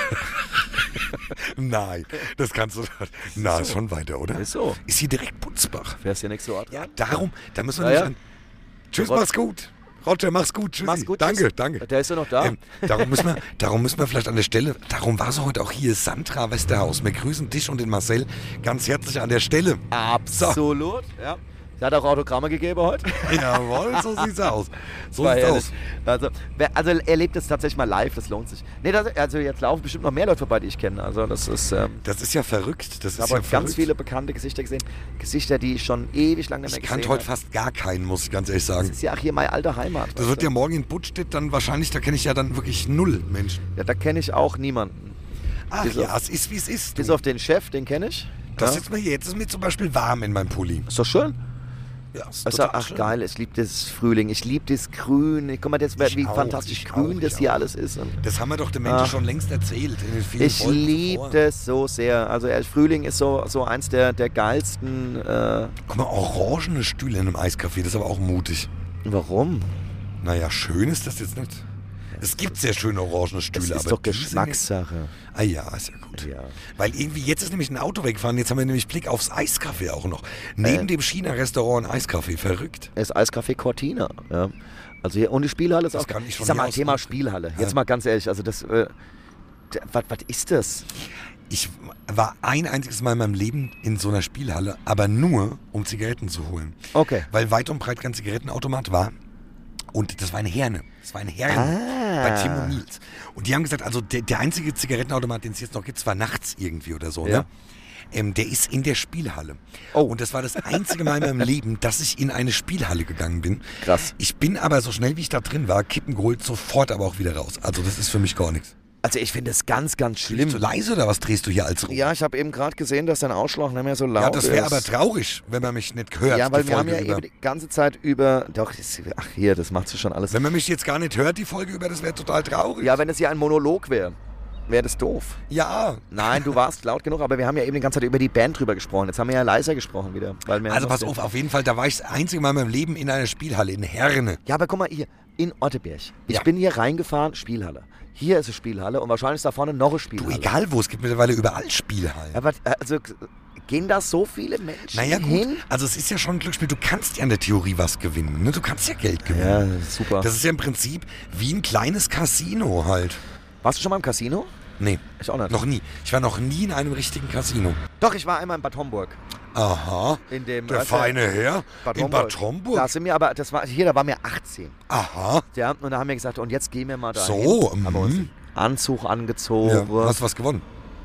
Nein, das kannst du nicht. Na, ist schon weiter, oder? Ist so. Ist hier direkt Butzbach. Wer ist der nächste Ort? Ja, darum, da müssen wir Ja, nicht ja. an. Tschüss, Rot- mach's gut. Roger, mach's gut. Tschüssi. Mach's gut. Danke, tschüss. danke. Der ist ja noch da. Darum müssen wir vielleicht an der Stelle, darum war sie heute auch hier, Sandra Westerhaus. Wir grüßen dich und den Marcel ganz herzlich an der Stelle. Absolut, ja. Sie hat auch Autogramme gegeben heute. Jawohl, so sieht's aus. So War sieht's herrlich. aus. Also erlebt es tatsächlich mal live, das lohnt sich. Nee, also jetzt laufen bestimmt noch mehr Leute vorbei, die ich kenne. Also das ist, Das ist ja verrückt. Das ich ist habe ja heute ganz verrückt. viele bekannte Gesichter gesehen. Gesichter, die ich schon ewig lange nicht mehr Ich gesehen kannte heute habe. fast gar keinen, muss ich ganz ehrlich sagen. Das ist ja auch hier meine alte Heimat. Das weißt wird du? ja morgen in Buttstedt dann wahrscheinlich, da kenne ich ja dann wirklich null Menschen. Ja, da kenne ich auch niemanden. Ach Bis ja, auf- es ist wie es ist. Bis Du. auf den Chef, den kenne ich. Das ja. sitzt mir hier. Jetzt ist mir zum Beispiel warm in meinem Pulli. Ist doch schön. Ja, ist Also, total ach schön. geil, ich liebe das Frühling, ich liebe das Grün. Guck mal, jetzt, wie Ich auch, fantastisch ich grün auch, das ich hier auch. alles ist. Und Das haben wir doch den Menschen Ach. schon längst erzählt. In den vielen ich Folgen liebe zuvor. das so sehr. Also Frühling ist so eins der geilsten. Guck mal, orangene Stühle in einem Eiscafé, das ist aber auch mutig. Warum? Naja, schön ist das jetzt nicht. Es gibt sehr schöne orangene Das Stühle, ist aber doch die sind Geschmackssache. Nicht, ah ja, ist ja gut. Ja. Weil irgendwie, jetzt ist nämlich ein Auto weggefahren, jetzt haben wir nämlich Blick aufs Eiscafé auch noch. Neben dem China-Restaurant ein Eiscafé, verrückt. Das Eiscafé Cortina. Ja. Also hier, und die Spielhalle ist Das auch. kann ich von sag hier mal, aus Thema gut. Spielhalle. Ja. Jetzt mal ganz ehrlich, also das. Was ist das? Ich war ein einziges Mal in meinem Leben in so einer Spielhalle, aber nur, um Zigaretten zu holen. Okay. Weil weit und breit kein Zigarettenautomat war. Und das war eine Herne. Das war eine Herne Ah. bei Tim und Nils. Und die haben gesagt, also der einzige Zigarettenautomat, den es jetzt noch gibt, war nachts irgendwie oder so, Ja. ne? Der ist in der Spielhalle. Oh. Und das war das einzige Mal in meinem Leben, dass ich in eine Spielhalle gegangen bin. Krass. Ich bin aber so schnell, wie ich da drin war, Kippen geholt, sofort aber auch wieder raus. Also das ist für mich gar nichts. Also ich finde das ganz, ganz Bist du schlimm. leise oder was drehst du hier als rum? Ja, ich habe eben gerade gesehen, dass dein Ausschlag nicht mehr so laut Ja, ist. das wäre aber traurig, wenn man mich nicht hört. Ja, weil die wir haben Folge ja über. eben die ganze Zeit über. Doch, ach hier, das macht sie schon alles. Wenn man mich jetzt gar nicht hört, die Folge über, das wäre total traurig. Ja, wenn es hier ein Monolog wäre, wäre das doof. Ja. Nein, du warst laut genug, aber wir haben ja eben die ganze Zeit über die Band drüber gesprochen. Jetzt haben wir ja leiser gesprochen wieder. Weil wir Also haben pass auf, auf jeden Fall, da war ich das einzige Mal in meinem Leben in einer Spielhalle, in Herne. Ja, aber guck mal hier, in Otteberg. Ich Ja. bin hier reingefahren, Spielhalle. Hier ist eine Spielhalle und wahrscheinlich ist da vorne noch eine Du, Spielhalle. egal wo, es gibt mittlerweile überall Spielhallen. Aber also gehen da so viele Menschen Naja gut, hin? also es ist ja schon ein Glücksspiel, du kannst ja in der Theorie was gewinnen, ne? Du kannst ja Geld Ja, gewinnen. super. Das ist ja im Prinzip wie ein kleines Casino halt. Warst du schon mal im Casino? Nee, Ich auch nicht. noch nie. Ich war noch nie in einem richtigen Casino. Doch, ich war einmal in Bad Homburg. Aha, In dem, der weißt du, feine Herr Bad in Homburg. Bad Homburg. Da sind wir aber, das war, hier, da waren wir 18. Aha, Ja, und da haben wir gesagt, und jetzt gehen wir mal da So, hin. Haben wir uns einen Anzug ja, angezogen. hast was gewonnen.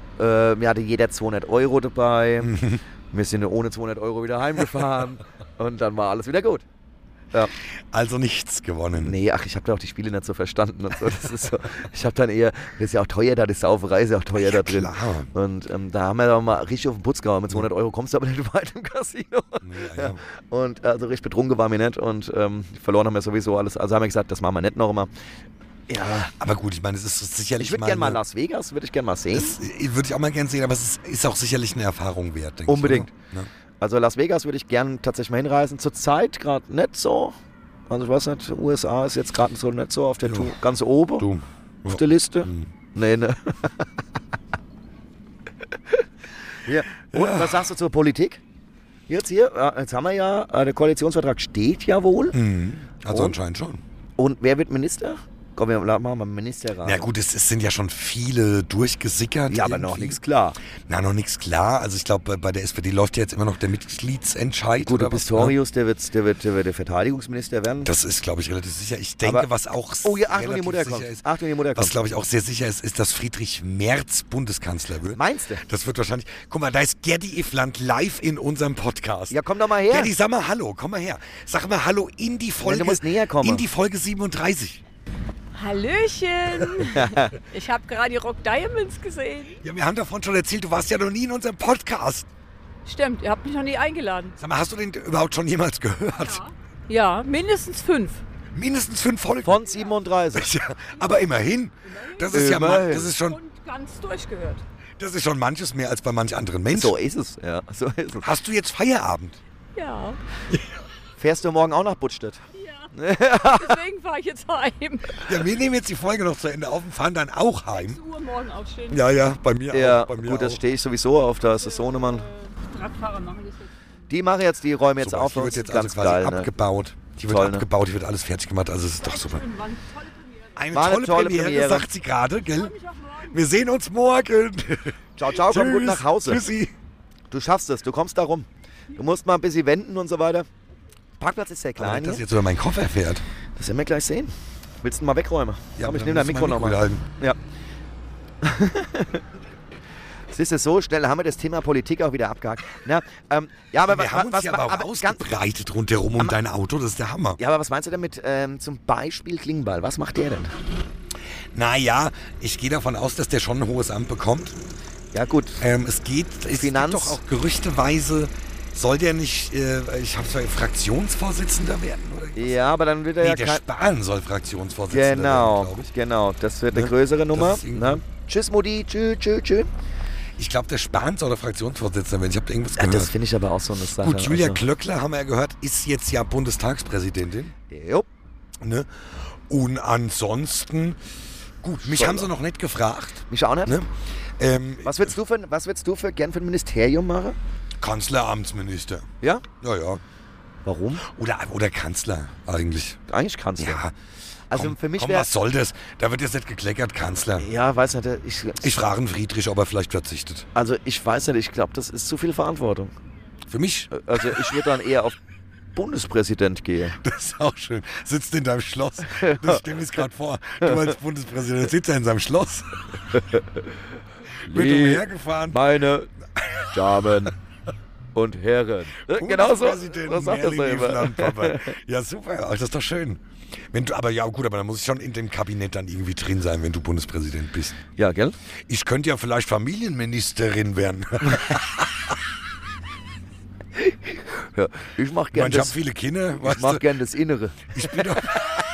Wir hatten jeder 200 Euro dabei. Mhm. Wir sind ohne 200 Euro wieder heimgefahren. Und dann war alles wieder gut. Ja. Also nichts gewonnen. Nee, ach, ich habe da auch die Spiele nicht so verstanden und so. Das ist so, ich habe dann eher, das ist ja auch teuer da, die Sauferei ist ja auch teuer da drin. klar. Und da haben wir doch mal richtig auf den Putz gehauen. Mit 200 Euro kommst du aber nicht weit im Casino. Nee, ja. Und also richtig betrunken waren wir nicht und verloren haben wir sowieso alles. Also haben wir gesagt, das machen wir nicht noch mal. Ja, Aber gut, ich meine, es ist sicherlich ich würde gerne mal Las Vegas, würde ich gerne mal sehen. Das würde ich auch mal gerne sehen, aber es ist auch sicherlich eine Erfahrung wert, denke Unbedingt. ich. Oder? Ja. Also Las Vegas würde ich gerne tatsächlich mal hinreisen. Zurzeit gerade nicht so. Also ich weiß nicht, USA ist jetzt gerade so nicht so auf der Ja. Tour, ganz oben Du. auf Ja. der Liste. Mhm. Nee, ne. Ja. Und was sagst du zur Politik? Jetzt haben wir ja, der Koalitionsvertrag steht ja wohl. Mhm. Also Und? anscheinend schon. Und wer wird Minister? Komm, wir machen mal einen Ministerrat. Na gut, es sind ja schon viele durchgesickert. Ja, aber noch irgendwie. nichts klar. Na, noch nichts klar. Also ich glaube, bei der SPD läuft ja jetzt immer noch der Mitgliedsentscheid. Gut, der oder was, Pistorius, der wird der Verteidigungsminister werden. Das ist, glaube ich, relativ sicher. Ich denke, Aber- was auch Oh ja, Achtung, die relativ Mutter sicher kommt. ist, Achtung, die Mutter was kommt. glaube ich auch sehr sicher ist, dass Friedrich Merz Bundeskanzler wird. Meinst du? Das wird wahrscheinlich... Guck mal, da ist Gerdi Ifland live in unserem Podcast. Ja, komm doch mal her. Gerdi, sag mal Hallo, komm mal her. Sag mal Hallo in die Folge... du musst näher kommen. In die Folge 37. Hallöchen! Ich habe gerade die Rock Diamonds gesehen. Ja, wir haben davon schon erzählt, du warst ja noch nie in unserem Podcast. Stimmt, ihr habt mich noch nie eingeladen. Sag mal, hast du den überhaupt schon jemals gehört? Ja, mindestens 5. Mindestens 5 Folgen. Von 37. Ja, aber immerhin. Das ist ja Immerhin. das ist schon, Und ganz durchgehört. das ist schon manches mehr als bei manch anderen Menschen. So ist es, ja. So ist es. Hast du jetzt Feierabend? Ja, Fährst du morgen auch nach Buttstedt? deswegen fahre ich jetzt heim. Ja, wir nehmen jetzt die Folge noch zu Ende auf und fahren dann auch heim. 6 Uhr morgen aufstehen. Ja, ja, bei mir Ja, auch. Bei mir gut, das auch. stehe ich sowieso auf. Da ist das Sohnemann. Radfahrer machen das jetzt. Die machen jetzt, die räumen jetzt Super, auf. die wird Das jetzt ist also ganz quasi geil. Ne? abgebaut. Die wird Toll, ne? abgebaut, die wird alles fertig gemacht. Also es ist doch super. War eine tolle Premiere. Eine War eine tolle Premiere, Premiere. sagt sie gerade, gell? Ich auch morgen. Wir sehen uns morgen. Ciao, ciao, komm gut Tschüss. nach Hause. Tschüssi. Du schaffst es, du kommst da rum. Du musst mal ein bisschen wenden und so weiter. Parkplatz ist sehr Aber klein wenn das hier. jetzt über meinen Koffer fährt. Das werden wir gleich sehen. Willst du mal wegräumen? Komm, ich dann nehme dein musst Mikro du mein nochmal. halten. Ja. Siehst du, so schnell haben wir das Thema Politik auch wieder abgehakt. Na, ja, aber Wir haben uns ja aber auch ganz, ausgebreitet rundherum um dein Auto. Das ist der Hammer. ja, aber was meinst du damit zum Beispiel Klingbeil? Was macht der denn? Naja, ich gehe davon aus, dass der schon ein hohes Amt bekommt. Ja gut, Es gibt Finanz- doch auch gerüchteweise, soll der nicht, ich habe zwar Fraktionsvorsitzender werden, oder? ja, aber dann wird er Nee, ja der kein... Spahn soll Fraktionsvorsitzender werden, Genau, glaube ich. genau. Das wird eine Ne? größere Nummer. Das ist irgendwie- Ne? Tschüss Mutti, tschüss, tschüss, tschüss. Ich glaube, der Spahn soll der Fraktionsvorsitzender werden. Ich habe da irgendwas Ja, gehört. das finde ich aber auch so eine Sache. Gut, Julia also. Klöckler, haben wir ja gehört, ist jetzt ja Bundestagspräsidentin. Jo. Ne? Und ansonsten, gut, mich Soll haben er. sie noch nicht gefragt. Mich auch nicht. Ne? Was würdest du gern für ein Ministerium machen? Kanzleramtsminister. Ja? Ja, ja. Warum? Oder Kanzler eigentlich. Eigentlich Kanzler. Ja. Also komm, für mich komm, wäre... was soll das? Da wird jetzt nicht gekleckert, Kanzler. Ja, weiß nicht. Ich frage einen Friedrich, ob er vielleicht verzichtet. Also ich weiß nicht, ich glaube, das ist zu viel Verantwortung. Für mich, Also ich würde dann eher auf Bundespräsident gehen. das ist auch schön. Sitzt in deinem Schloss. Das stelle ich gerade vor. Du als Bundespräsident sitzt er in seinem Schloss. Wird umhergefahren. Meine Damen und Herren. Genau so. Bundespräsident So sagt das Merlin immer. Ifland, Papa. Ja, super. Ach, das ist doch schön. Wenn du, aber ja, gut, aber dann muss ich schon in dem Kabinett dann irgendwie drin sein, wenn du Bundespräsident bist. Ja, gell? Ich könnte ja vielleicht Familienministerin werden. Ja, ich mache Ich gern meine, ich habe das. viele Kinder. Ich Weißt mache du? gern das Innere. Ich bin doch,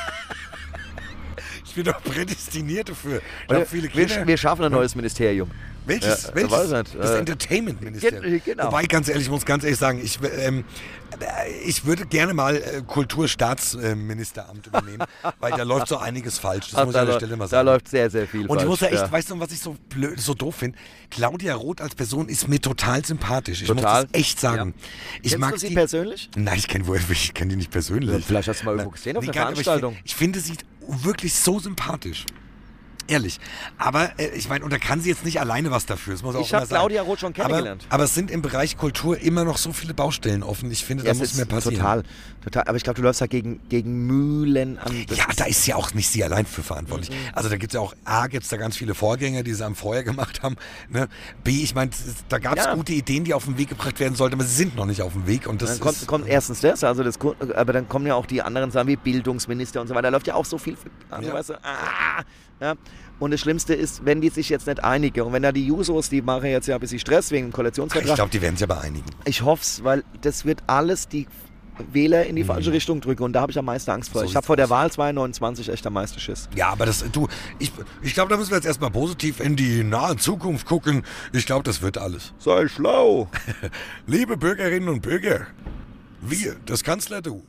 ich bin doch prädestiniert dafür. Ich Oder habe viele Kinder. wir schaffen ein neues Ministerium. Welches? Ja, Welches? weiß nicht. Das Entertainment-Ministerium. Genau. Wobei, ganz ehrlich, ich muss ganz ehrlich sagen, ich würde gerne mal Kulturstaatsministeramt übernehmen, weil da läuft so einiges falsch. Das muss ich an der Stelle mal da sagen. läuft sehr, sehr viel Und falsch. ich muss ja echt, ja. weißt du, was ich so blöd, so doof finde? Claudia Roth als Person ist mir total sympathisch. Ich Total. muss das echt sagen. Ich Kennst mag du sie die persönlich? Nein, ich kenn die nicht persönlich. Ja, vielleicht hast du mal irgendwo gesehen auf einer gar nicht, aber Veranstaltung. Ich finde sie wirklich so sympathisch. Ehrlich. Aber ich meine, und da kann sie jetzt nicht alleine was dafür. Das muss auch Ich habe immer sein. Claudia Roth schon kennengelernt. Aber es sind im Bereich Kultur immer noch so viele Baustellen offen. Ich finde, da Ja, es muss ist mehr passieren. total. Aber ich glaube, du läufst da gegen Mühlen an. Das Ja, ist- da ist ja auch nicht sie allein für verantwortlich. Also da gibt es ja auch, gibt's da ganz viele Vorgänger, die sie am Vorher gemacht haben. Ne? B, ich meine, da gab es Ja. gute Ideen, die auf den Weg gebracht werden sollten, aber sie sind noch nicht auf dem Weg. Und das Dann ist, kommt erstens das, also das, aber dann kommen ja auch die anderen Sachen wie Bildungsminister und so weiter. Da läuft ja auch so viel. Also, Ja. weißt du, ja. Und das Schlimmste ist, wenn die sich jetzt nicht einigen und wenn da die Jusos, die machen jetzt ja ein bisschen Stress wegen dem ich Koalitionsvertrag. glaube, die werden sich aber einigen. Ich hoffe es, weil das wird alles die Wähler in die falsche Richtung drücken und da habe ich am meisten Angst vor. So Ich habe sieht's vor der aus. Wahl 2029 echt am meisten Schiss. Ja, aber ich glaube, da müssen wir jetzt erstmal positiv in die nahe Zukunft gucken. Ich glaube, das wird alles. Sei schlau! Liebe Bürgerinnen und Bürger, wir, das Kanzler-Du,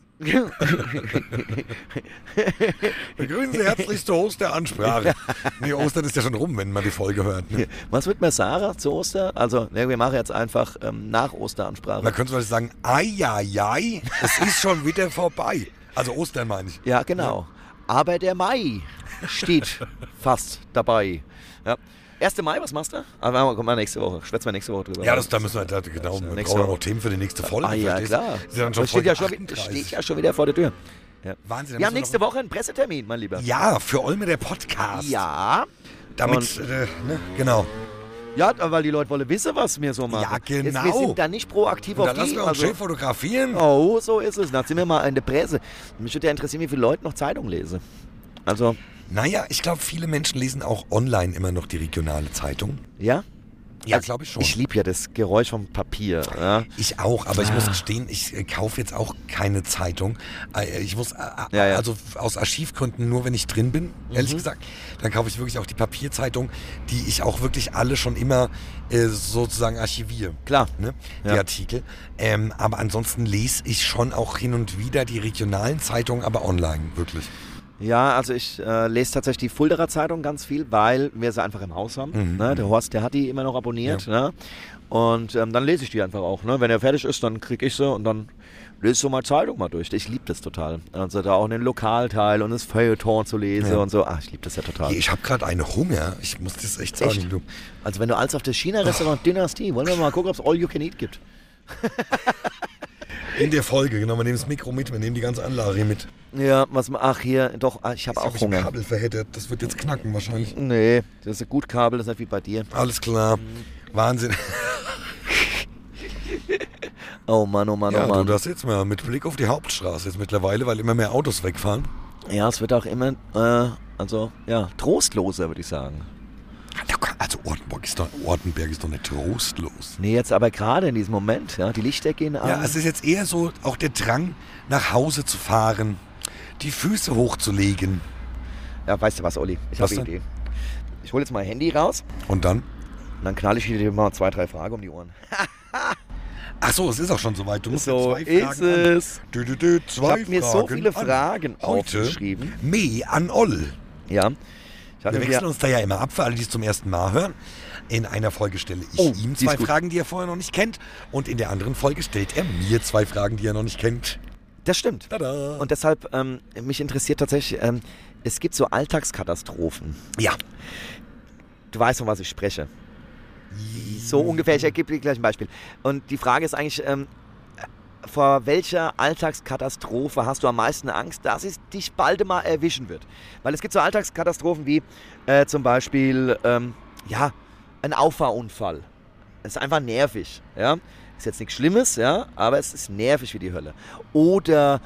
begrüßen Sie herzlich zur Osteransprache. Nee, Ostern ist ja schon rum, wenn man die Folge hört. Ne? Was wird mir Sarah zu Ostern? Also, ne, wir machen jetzt einfach nach Osteransprache. Man könnte vielleicht sagen, ai, es ist schon wieder vorbei. Also Ostern meine ich. Ja, genau. Aber der Mai steht fast dabei. Ja. 1. Mai, was machst du? Aber kommen wir nächste Woche. Schwätzen wir nächste Woche drüber. Ja, da müssen wir, genau, wir brauchen noch Themen für die nächste Folge. Ah ja, verstehst? klar. Das ist dann schon Das steht Folge steht ja schon wieder vor der Tür. Ja. Wahnsinn. Wir haben nächste Woche einen Pressetermin, mein Lieber. Ja, für Olme der Podcast. Ja. Damit, genau. Ja, weil die Leute wollen wissen, was wir so machen. Ja, genau. Wir sind da nicht proaktiv Und auf dann lassen die. wir uns schön fotografieren. Oh, so ist es. Dann sind wir mal in der Presse. Mich würde ja interessieren, wie viele Leute noch Zeitung lesen. Also. Naja, ich glaube, viele Menschen lesen auch online immer noch die regionale Zeitung. Ja? Ja, Also, glaube ich schon. Ich liebe ja das Geräusch vom Papier. Ja? Ich auch, aber ich muss gestehen, ich kaufe jetzt auch keine Zeitung. Ich muss, Ja. also aus Archivgründen nur, wenn ich drin bin, ehrlich gesagt, dann kaufe ich wirklich auch die Papierzeitung, die ich auch wirklich alle schon immer sozusagen archiviere. Klar. Ne? Die Ja. Artikel. Aber ansonsten lese ich schon auch hin und wieder die regionalen Zeitungen, aber online, wirklich. Ja, also ich lese tatsächlich die Fulderer Zeitung ganz viel, weil wir sie einfach im Haus haben. Ne? Der Horst, der hat die immer noch abonniert. Ja. Ne? Und dann lese ich die einfach auch. Ne? Wenn er fertig ist, dann kriege ich sie und dann lese ich so mal Zeitung mal durch. Ich liebe das total. Also da auch den Lokalteil und das Feuilleton zu lesen und so. Ach, ich liebe das ja total. Ich habe gerade eine Hunger. Ich muss das echt sagen. Echt? Du. Also wenn du alles auf das China-Restaurant Dynastie, wollen wir mal gucken, ob es All You Can Eat gibt. In der Folge, genau. Wir nehmen das Mikro mit, wir nehmen die ganze Anlage hier mit. Ja, ach hier, doch, ich habe Jetzt auch habe ich ein Hunger. Kabel verheddert. Das wird jetzt knacken wahrscheinlich. Nee, das ist ein gut Kabel, das ist nicht wie bei dir. Alles klar. Wahnsinn. Oh Mann, oh Mann, Ja, oh Mann. du das jetzt mal mit Blick auf die Hauptstraße jetzt mittlerweile, weil immer mehr Autos wegfahren. Ja, es wird auch immer, trostloser, würde ich sagen. Also Ortenberg ist doch nicht trostlos. Nee, jetzt aber gerade in diesem Moment, ja, die Lichter gehen an. Ja, es ist jetzt eher so auch der Drang, nach Hause zu fahren, die Füße hochzulegen. Ja, weißt du was, Olli? Ich Was habe eine denn? Idee. Ich hole jetzt mein Handy raus Und dann? und dann knall ich dir mal 2, 3 Fragen um die Ohren. Ach so, es ist auch schon soweit. Du musst So jetzt 2 Fragen ist es. Ich Ich habe mir so viele Fragen heute aufgeschrieben. Me an Oll. Ja. Ich hatte Wir wechseln uns da ja immer ab, für alle, die es zum ersten Mal hören. In einer Folge stelle ich ihm die 2 ist gut. Fragen, die er vorher noch nicht kennt. Und in der anderen Folge stellt er mir 2 Fragen, die er noch nicht kennt. Das stimmt. Tada! Und deshalb, mich interessiert tatsächlich, es gibt so Alltagskatastrophen. Ja. Du weißt, von was ich spreche. So ungefähr, ich gebe dir gleich ein Beispiel. Und die Frage ist eigentlich, vor welcher Alltagskatastrophe hast du am meisten Angst, dass es dich bald mal erwischen wird? Weil es gibt so Alltagskatastrophen wie zum Beispiel, ein Auffahrunfall. Das ist einfach nervig. Ja? Ist jetzt nichts Schlimmes, ja, aber es ist nervig wie die Hölle. Oder,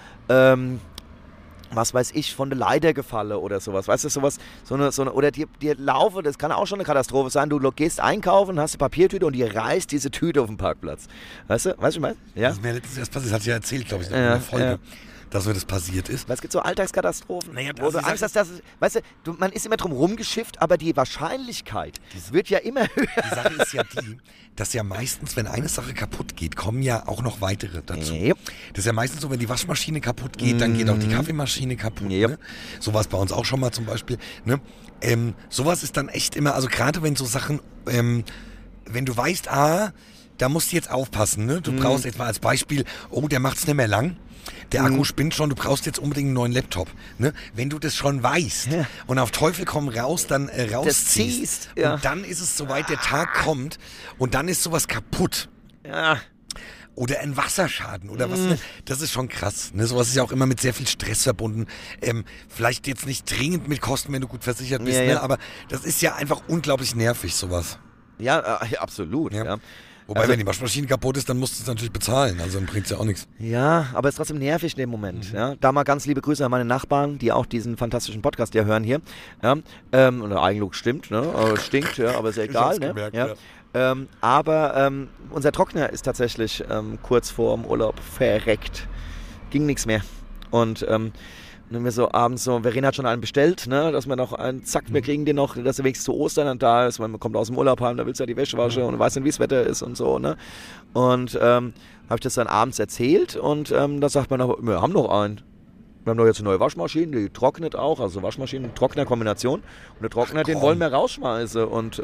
was weiß ich, von der Leiter gefallen oder sowas. Weißt du, sowas, oder dir laufe, das kann auch schon eine Katastrophe sein. Du gehst einkaufen, hast eine Papiertüte und dir reißt diese Tüte auf den Parkplatz. Weißt du, was ich meine? Ja? Das ist mir letztens erst passiert, das hat ja erzählt, glaube ich, in der Folge, dass mir das passiert ist. Weil es gibt so Alltagskatastrophen, Naja, wo du Angst hast, dass weißt du, man ist immer drum rumgeschifft, aber die Wahrscheinlichkeit wird ja immer höher. Die Sache ist ja die, dass ja meistens, wenn eine Sache kaputt geht, kommen ja auch noch weitere dazu. Yep. Das ist ja meistens so, wenn die Waschmaschine kaputt geht, dann geht auch die Kaffeemaschine kaputt. Yep. Ne? So war es bei uns auch schon mal zum Beispiel. Ne? Sowas ist dann echt immer, also gerade wenn so Sachen, wenn du weißt, da musst du jetzt aufpassen. Ne? Du brauchst jetzt mal als Beispiel, der macht es nicht mehr lang. Der Akku spinnt schon, du brauchst jetzt unbedingt einen neuen Laptop. Ne? Wenn du das schon weißt und auf Teufel komm raus, dann rausziehst. Ja. Und dann ist es soweit, der Tag kommt und dann ist sowas kaputt. Ja. Oder ein Wasserschaden oder was. Ne? Das ist schon krass. Ne? Sowas ist ja auch immer mit sehr viel Stress verbunden. Vielleicht jetzt nicht dringend mit Kosten, wenn du gut versichert bist, Ja, ne? ja. Aber das ist ja einfach unglaublich nervig, sowas. Ja, absolut. Ja. Ja. Wobei, Also- wenn die Waschmaschine kaputt ist, dann musst du es natürlich bezahlen. Also dann bringt es ja auch nichts. Ja, aber es ist trotzdem nervig in dem Moment. Ja. Da mal ganz liebe Grüße an meine Nachbarn, die auch diesen fantastischen Podcast hier hören hier. Ja. Und der Eigenlob stimmt, ne? Stinkt, ja, aber ist ja egal. hab's Ne? gemerkt, Ja. ja. Aber unser Trockner ist tatsächlich kurz vor dem Urlaub verreckt. Ging nichts mehr. Und dann wir so abends so, Verena hat schon einen bestellt, ne, dass wir noch einen, zack, wir kriegen den noch, dass er wenigstens zu Ostern dann da ist, weil man kommt aus dem Urlaub heim, da willst du ja die Wäsche waschen und du weißt nicht, wie das Wetter ist und so, ne. Und habe ich das dann abends erzählt und da sagt man, wir haben noch einen. Wir haben doch jetzt eine neue Waschmaschine, die trocknet auch, also Waschmaschinen-Trockner-Kombination. Und der Trockner, den wollen wir rausschmeißen und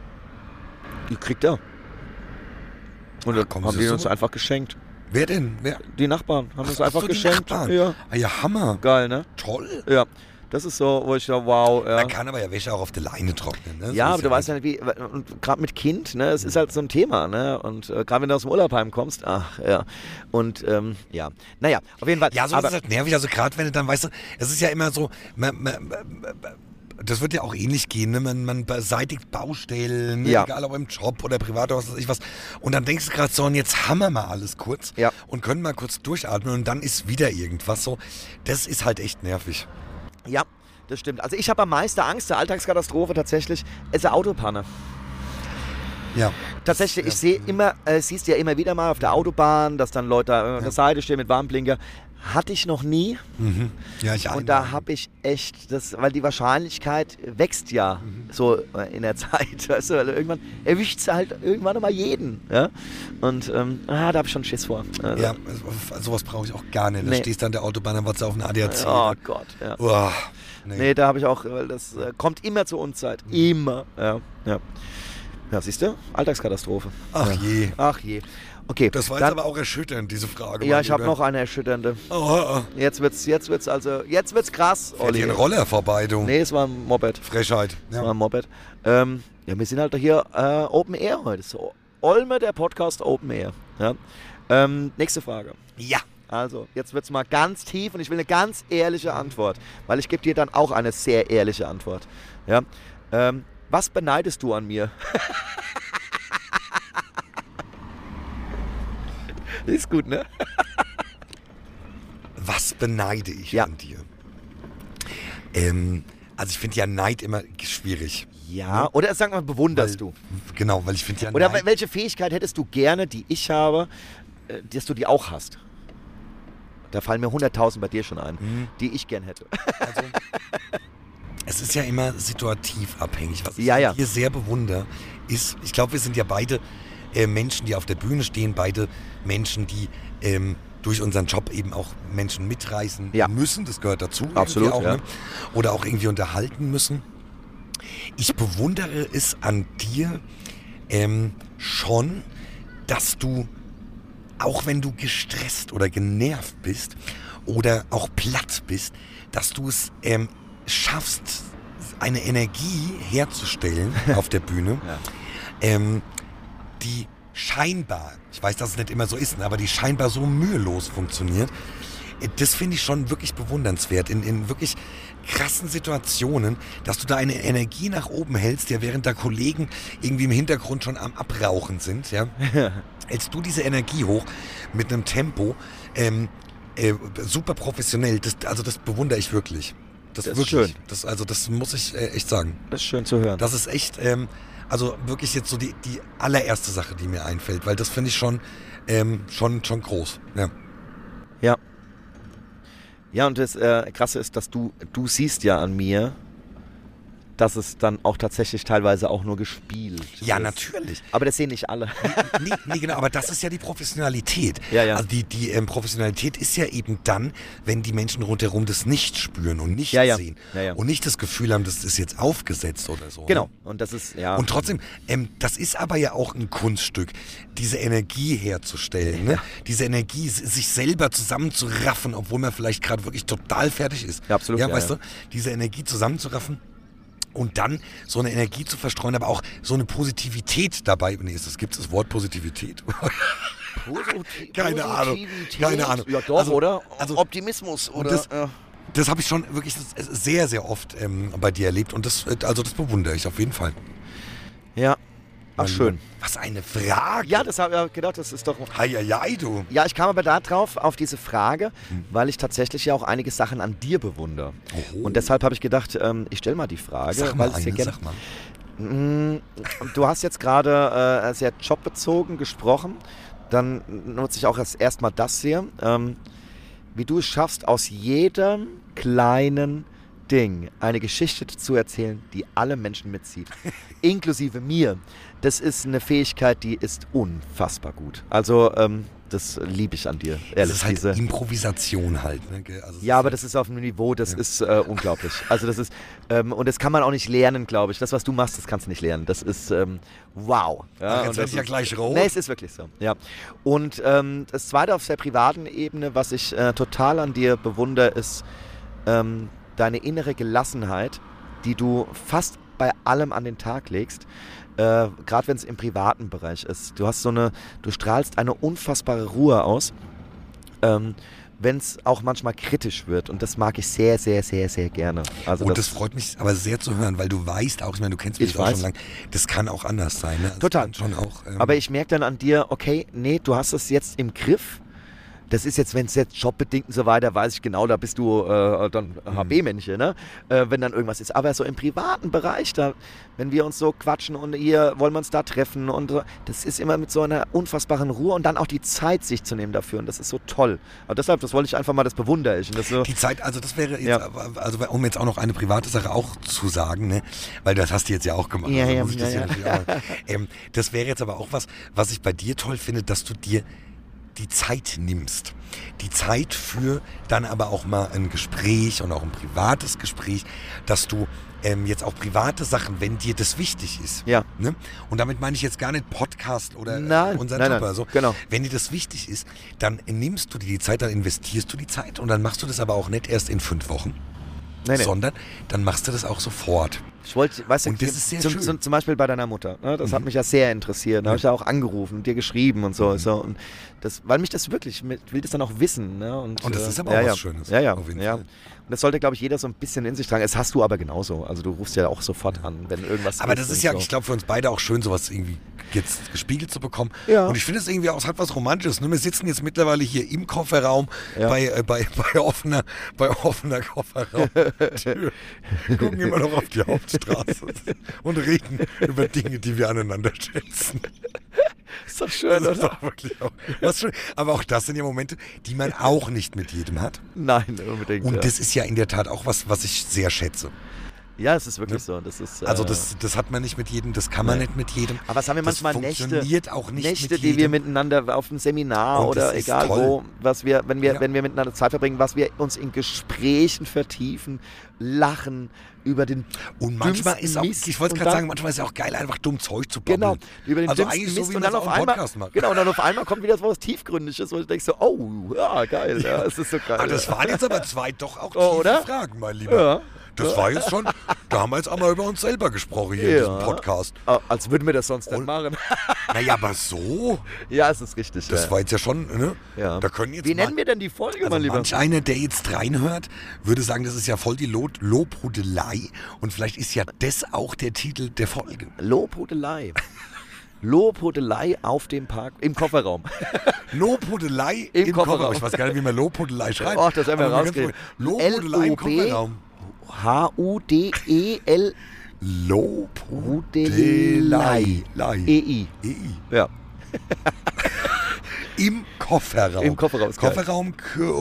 die kriegt er. Und dann komm, haben die siehst uns du? einfach geschenkt. Wer denn? Wer? Die Nachbarn haben uns Ach einfach so, die geschenkt. Nachbarn. Ja, Ah, ja, Hammer. geil, ne? Toll. Ja, Das ist so, wo ich so, wow. Ja. Man kann aber ja Wäsche auch auf der Leine trocknen. Ne? Ja, So aber ist du weißt ja nicht, wie, und gerade mit Kind, ne, es ist halt so ein Thema, ne, und gerade wenn du aus dem Urlaub heimkommst, ach, ja, und, ja, naja, auf jeden Fall. Ja, so aber, ist es halt nervig, also gerade wenn du dann, weißt du, es ist ja immer so, das wird ja auch ähnlich gehen, ne? Man beseitigt Baustellen, ne? Ja. Egal ob im Job oder privat oder was weiß ich was. Und dann denkst du gerade so, und jetzt haben wir mal alles kurz Ja. und können mal kurz durchatmen und dann ist wieder irgendwas so. Das ist halt echt nervig. ja, das stimmt. Also ich habe am meisten Angst, der Alltagskatastrophe tatsächlich, ist eine Autopanne. Ja. Tatsächlich, ich sehe immer, siehst ja immer wieder mal auf der Autobahn, dass dann Leute an der Seite stehen mit Warnblinker. Hatte ich noch nie. Ja, ich Und da habe ich echt, weil die Wahrscheinlichkeit wächst ja so in der Zeit, weißt du, weil irgendwann erwischt es halt irgendwann mal jeden. Ja? Und da habe ich schon Schiss vor. Also, Ja, sowas brauche ich auch gar nicht. Da Nee. stehst du an der Autobahn, dann warst du auf eine ADAC. Oh Gott, ja. Uah, Nee, da habe ich auch, weil das kommt immer zur Unzeit. Immer. Ja, ja. Ja, siehst du? Alltagskatastrophe. Ach ja. je. Ach je. Okay, Das war dann, jetzt aber auch erschütternd, diese Frage. ja, mein ich habe Lieber. noch eine erschütternde. Oh, Jetzt wird's krass, fährt Olli. hier ein Roller vorbei, du. Nee, es war ein Moped. Frechheit. Das war Ja. ein Moped. Ja, wir sind halt hier Open Air heute. So, Olme, der Podcast Open Air. Ja. Nächste Frage. Ja. Also, jetzt wird es mal ganz tief und ich will eine ganz ehrliche Antwort, weil ich gebe dir dann auch eine sehr ehrliche Antwort. Ja. Was beneidest du an mir? Ist gut, ne? Was beneide ich Ja. an dir? Also ich finde ja Neid immer schwierig. Ja, oder sag mal, bewunderst du? Genau, weil ich finde ja Oder Neid... welche Fähigkeit hättest du gerne, die ich habe, dass du die auch hast? Da fallen mir 100.000 bei dir schon ein, die ich gern hätte. Also, es ist ja immer situativ abhängig. Was ich Ja, ja. hier sehr bewundere, ist, ich glaube, wir sind ja beide Menschen, die auf der Bühne stehen, beide Menschen, die durch unseren Job eben auch Menschen mitreißen Ja. müssen. Das gehört dazu. Absolut, irgendwie auch, ja. ne? Oder auch irgendwie unterhalten müssen. Ich bewundere es an dir schon, dass du, auch wenn du gestresst oder genervt bist oder auch platt bist, dass du es schaffst, eine Energie herzustellen auf der Bühne, die scheinbar, ich weiß, dass es nicht immer so ist, aber die scheinbar so mühelos funktioniert. Das finde ich schon wirklich bewundernswert. In wirklich krassen Situationen, dass du da eine Energie nach oben hältst, ja, während da Kollegen irgendwie im Hintergrund schon am Abrauchen sind, ja, hältst du diese Energie hoch mit einem Tempo, super professionell. Das bewundere ich wirklich. Das ist wirklich. schön. Das muss ich echt sagen. Das ist schön zu hören. Das ist echt, also wirklich jetzt so die allererste Sache, die mir einfällt, weil das finde ich schon groß. Ja. Ja. Ja, und das Krasse ist, dass du siehst ja an mir, dass es dann auch tatsächlich teilweise auch nur gespielt Ja, ist. natürlich. Aber das sehen nicht alle. Nee, genau, aber das ist ja die Professionalität. Ja, ja. Also die Professionalität ist ja eben dann, wenn die Menschen rundherum das nicht spüren und nicht Ja, ja. sehen. Ja, ja. Und nicht das Gefühl haben, das ist jetzt aufgesetzt oder so. Genau. Ne? Und das ist, ja. Und trotzdem, das ist aber ja auch ein Kunststück, diese Energie herzustellen. Ne? Diese Energie, sich selber zusammenzuraffen, obwohl man vielleicht gerade wirklich total fertig ist. Ja, absolut, Ja, ja, weißt ja. du, diese Energie zusammenzuraffen. Und dann so eine Energie zu verstreuen, aber auch so eine Positivität dabei. Nee, gibt es das Wort Positivität? Keine Ahnung. Keine Ahnung. Ja, doch, Also- oder? also- Optimismus, oder? das- Das habe ich schon wirklich sehr, sehr oft bei dir erlebt. Und das bewundere ich auf jeden Fall. ja. Ach, Mein schön. Lieber. Was eine Frage. Ja, das habe ich gedacht, das ist doch... Heieiei, du. Ja, ich kam aber da drauf, auf diese Frage, weil ich tatsächlich ja auch einige Sachen an dir bewundere. Oho. Und deshalb habe ich gedacht, ich stelle mal die Frage. Sag mal weil ich dir eine, gerne- sag mal. Du hast jetzt gerade sehr jobbezogen gesprochen. Dann nutze ich auch erstmal das hier. Wie du es schaffst, aus jedem kleinen Ding eine Geschichte zu erzählen, die alle Menschen mitzieht. Inklusive mir. Das ist eine Fähigkeit, die ist unfassbar gut. Also, das liebe ich an dir. Das Ehrlich, ist halt diese... Improvisation halt. Ne? gell? Also es Ja, ist aber halt- das ist auf einem Niveau, das ist unglaublich. Also das ist, und das kann man auch nicht lernen, glaube ich. Das, was du machst, das kannst du nicht lernen. Das ist wow. Ja, Ach, und jetzt das werde ich ja ist- gleich rot. Nee, es ist wirklich so. Ja. Und das Zweite auf der privaten Ebene, was ich total an dir bewundere, ist, deine innere Gelassenheit, die du fast bei allem an den Tag legst, gerade wenn es im privaten Bereich ist. Du strahlst eine unfassbare Ruhe aus, wenn es auch manchmal kritisch wird. Und das mag ich sehr, sehr, sehr, sehr gerne. Also und das freut mich aber sehr zu hören, weil du weißt auch, ich meine, du kennst mich auch schon lange, das kann auch anders sein. Ne? Also total. Schon auch, aber ich merke dann an dir, okay, nee, du hast es jetzt im Griff. Das ist jetzt, wenn es jetzt jobbedingt und so weiter, weiß ich genau, da bist du dann HB-Männchen, ne? Wenn dann irgendwas ist. Aber so im privaten Bereich, da, wenn wir uns so quatschen und hier wollen wir uns da treffen und so, das ist immer mit so einer unfassbaren Ruhe und dann auch die Zeit sich zu nehmen dafür und das ist so toll. Aber deshalb, das wollte ich einfach mal, das bewundere ich. Und das so, die Zeit, also das wäre jetzt, also um jetzt auch noch eine private Sache auch zu sagen, ne? Weil das hast du jetzt ja auch gemacht. Ja, also das wäre jetzt aber auch was ich bei dir toll finde, dass du dir die Zeit nimmst. Die Zeit für dann aber auch mal ein Gespräch und auch ein privates Gespräch, dass du jetzt auch private Sachen, wenn dir das wichtig ist. Ja. Ne? Und damit meine ich jetzt gar nicht Podcast oder unser Job oder so. Genau. Wenn dir das wichtig ist, dann nimmst du dir die Zeit, dann investierst du die Zeit und dann machst du das aber auch nicht erst in 5 Wochen, sondern dann machst du das auch sofort. Ich wollte, weißt du, und das ist sehr schön. Zum Beispiel bei deiner Mutter, ne? Das hat mich ja sehr interessiert. Da habe ich ja auch angerufen, dir geschrieben und so. Und das, weil mich das wirklich, ich will das dann auch wissen. Ne? Und das ist aber auch was Schönes. Ja. Auf jeden Fall. Und das sollte, glaube ich, jeder so ein bisschen in sich tragen. Das hast du aber genauso. Also du rufst ja auch sofort an, wenn irgendwas aber das ist ja, so. Ich glaube, für uns beide auch schön, sowas irgendwie jetzt gespiegelt zu bekommen. Ja. Und ich finde es irgendwie auch, es hat was Romantisches. Ne? Wir sitzen jetzt mittlerweile hier im Kofferraum bei offener Kofferraumtür. Gucken immer noch auf die Hauptstraße und reden über Dinge, die wir aneinander schätzen. Ist doch schön, das ist doch wirklich auch was schön. Aber auch das sind ja Momente, die man auch nicht mit jedem hat. Nein, unbedingt. Und das ist ja in der Tat auch was ich sehr schätze. Ja, es ist wirklich so. Das ist, also das hat man nicht mit jedem, das kann man nicht mit jedem. Aber was haben wir manchmal funktioniert auch nicht Nächte, mit die wir miteinander auf einem Seminar und oder egal toll. wo, wenn wir miteinander Zeit verbringen, was wir uns in Gesprächen vertiefen, lachen über den und manchmal ist auch, Mist ich wollte gerade sagen, manchmal ist es auch geil, einfach dumm Zeug zu babbeln. Genau, über den also dümmsten eigentlich Mist so, wie und man dann es auf auch im einmal, Podcast macht. genau, und dann auf einmal kommt wieder so was Tiefgründiges, wo du denkst so, oh, ja, geil, ja, es ist so geil. Das waren jetzt aber 2 doch auch Oh, tiefe oder? Fragen, mein Lieber. Ja. Das war jetzt schon, da haben wir jetzt einmal über uns selber gesprochen hier in diesem Podcast. Als würden wir das sonst nicht machen. Naja, aber so, Ja, es ist richtig. das war jetzt ja schon, ne? Ja. Da können jetzt Wie nennen wir denn die Folge, mein Lieber? Manch einer, der jetzt reinhört, würde sagen, das ist ja voll die Lobhudelei. Und vielleicht ist ja das auch der Titel der Folge. Lobhudelei. Lobhudelei auf dem Park, im Kofferraum. Lobhudelei Im Kofferraum. Ich weiß gar nicht, wie man Lobhudelei schreibt. Ach, das werden wir Aber rauskriegen. Lobhudelei im Kofferraum. H-U-D-E-L. Lobhudelei. E-I. Ja. Im Kofferraum. Im Kofferraum ist geil. Kofferraum.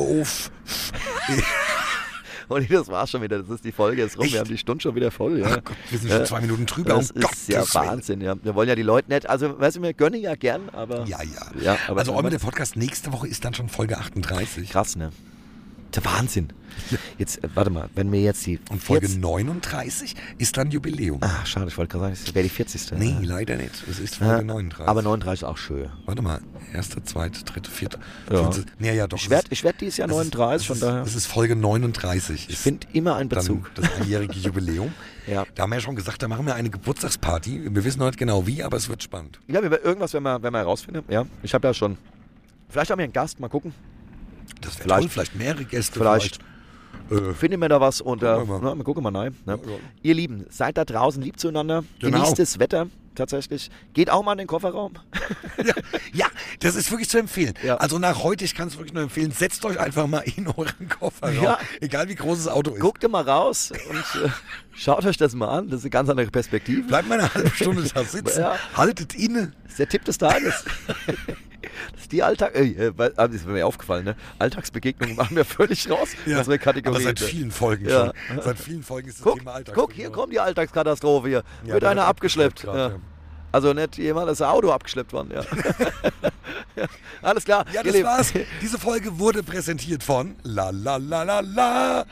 Und das war's schon wieder. Das ist die Folge jetzt rum. Echt? Wir haben die Stunde schon wieder voll. Ja. Ach Gott, wir sind schon 2 Minuten drüber. Das ist ja Wahnsinn. Ja. Wir wollen ja die Leute nicht, also weißt du, wir gönnen ja gern, aber... Ja. aber Also auch mit dem Podcast nächste Woche ist dann schon Folge 38. krass, ne? Der Wahnsinn. Jetzt, warte mal, wenn wir jetzt die... Und Folge 39 ist dann Jubiläum. Ach, schade, ich wollte gerade sagen, das wäre die 40. Nee, leider nicht. Es ist Folge 39. Aber 39 ist auch schön. Warte mal, 1., 2., 3., 4. Ja. 5. Nee, ja doch. Ich werd dieses Jahr 39, von daher... Das ist Folge 39. Ich finde immer einen Bezug. Dann das einjährige Jubiläum. Ja. Da haben wir ja schon gesagt, da machen wir eine Geburtstagsparty. Wir wissen noch nicht genau wie, aber es wird spannend. Ja, irgendwas werden wir herausfinden. Ja, ich habe ja schon... Vielleicht haben wir einen Gast, mal gucken. Das wäre toll, vielleicht mehrere Gäste. Vielleicht finden wir da was und gucken wir mal. wir gucken mal rein. Ne? Ja. Ihr Lieben, seid da draußen lieb zueinander. Genau. Genießt das Wetter tatsächlich. Geht auch mal in den Kofferraum. Ja, das ist wirklich zu empfehlen. Ja. Also nach heute, ich kann es wirklich nur empfehlen, setzt euch einfach mal in euren Kofferraum. Ja. Egal wie groß das Auto ist. Guckt mal raus und schaut euch das mal an. Das ist eine ganz andere Perspektive. Bleibt mal eine halbe Stunde da sitzen. Ja. Haltet inne. Das ist der Tipp des Tages. Das ist die das ist mir aufgefallen, ne? Alltagsbegegnungen machen wir völlig raus. Unsere Kategorie. Aber seit vielen Folgen Ja. schon. Seit vielen Folgen ist das Thema Alltag. Guck, hier kommt die Alltagskatastrophe hier. Ja, Wird der einer wird abgeschleppt. grad, Ja. ja. Also nicht jemand, das ist ein Auto abgeschleppt worden. Ja. Ja. Alles klar. Ja, ihr das Lieben. war's. Diese Folge wurde präsentiert von La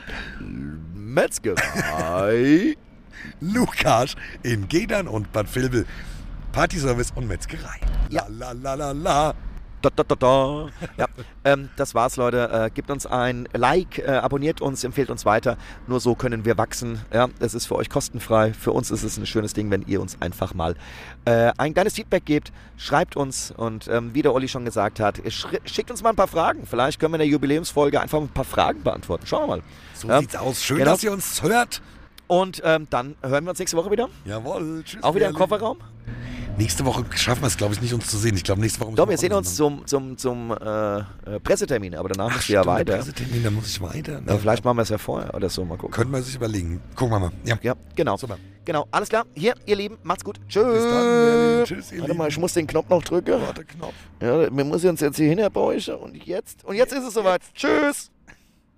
Metzgerei. Lukas in Gedern und Bad Vilbel. Partyservice und Metzgerei. Ja. La. Ja, das war's, Leute. Gebt uns ein Like, abonniert uns, empfehlt uns weiter. Nur so können wir wachsen. Ja, es ist für euch kostenfrei. Für uns ist es ein schönes Ding, wenn ihr uns einfach mal ein kleines Feedback gebt. Schreibt uns und wie der Olli schon gesagt hat, schickt uns mal ein paar Fragen. Vielleicht können wir in der Jubiläumsfolge einfach ein paar Fragen beantworten. Schauen wir mal. So sieht's aus. Schön, dass ihr uns hört. Und dann hören wir uns nächste Woche wieder. Jawohl. Tschüss. Auch wieder im Kofferraum. Nächste Woche schaffen wir es, glaube ich, nicht, uns zu sehen. Ich glaube, nächste Woche... Doch, wir sehen uns zum Pressetermin, aber danach müssen wir ja weiter. Pressetermin, da muss ich weiter. Aber vielleicht machen wir es ja vorher oder so, mal gucken. Können wir sich überlegen. Gucken wir mal. Ja, genau. Super. Genau, alles klar. Hier, ihr Lieben, macht's gut. Tschüss. Bis dann, Berlin. Tschüss, ihr Warte mal, Lieben. ich muss den Knopf noch drücken. Warte, Knopf. Ja, wir müssen uns jetzt hier hinbeugen und jetzt ist es soweit. Tschüss.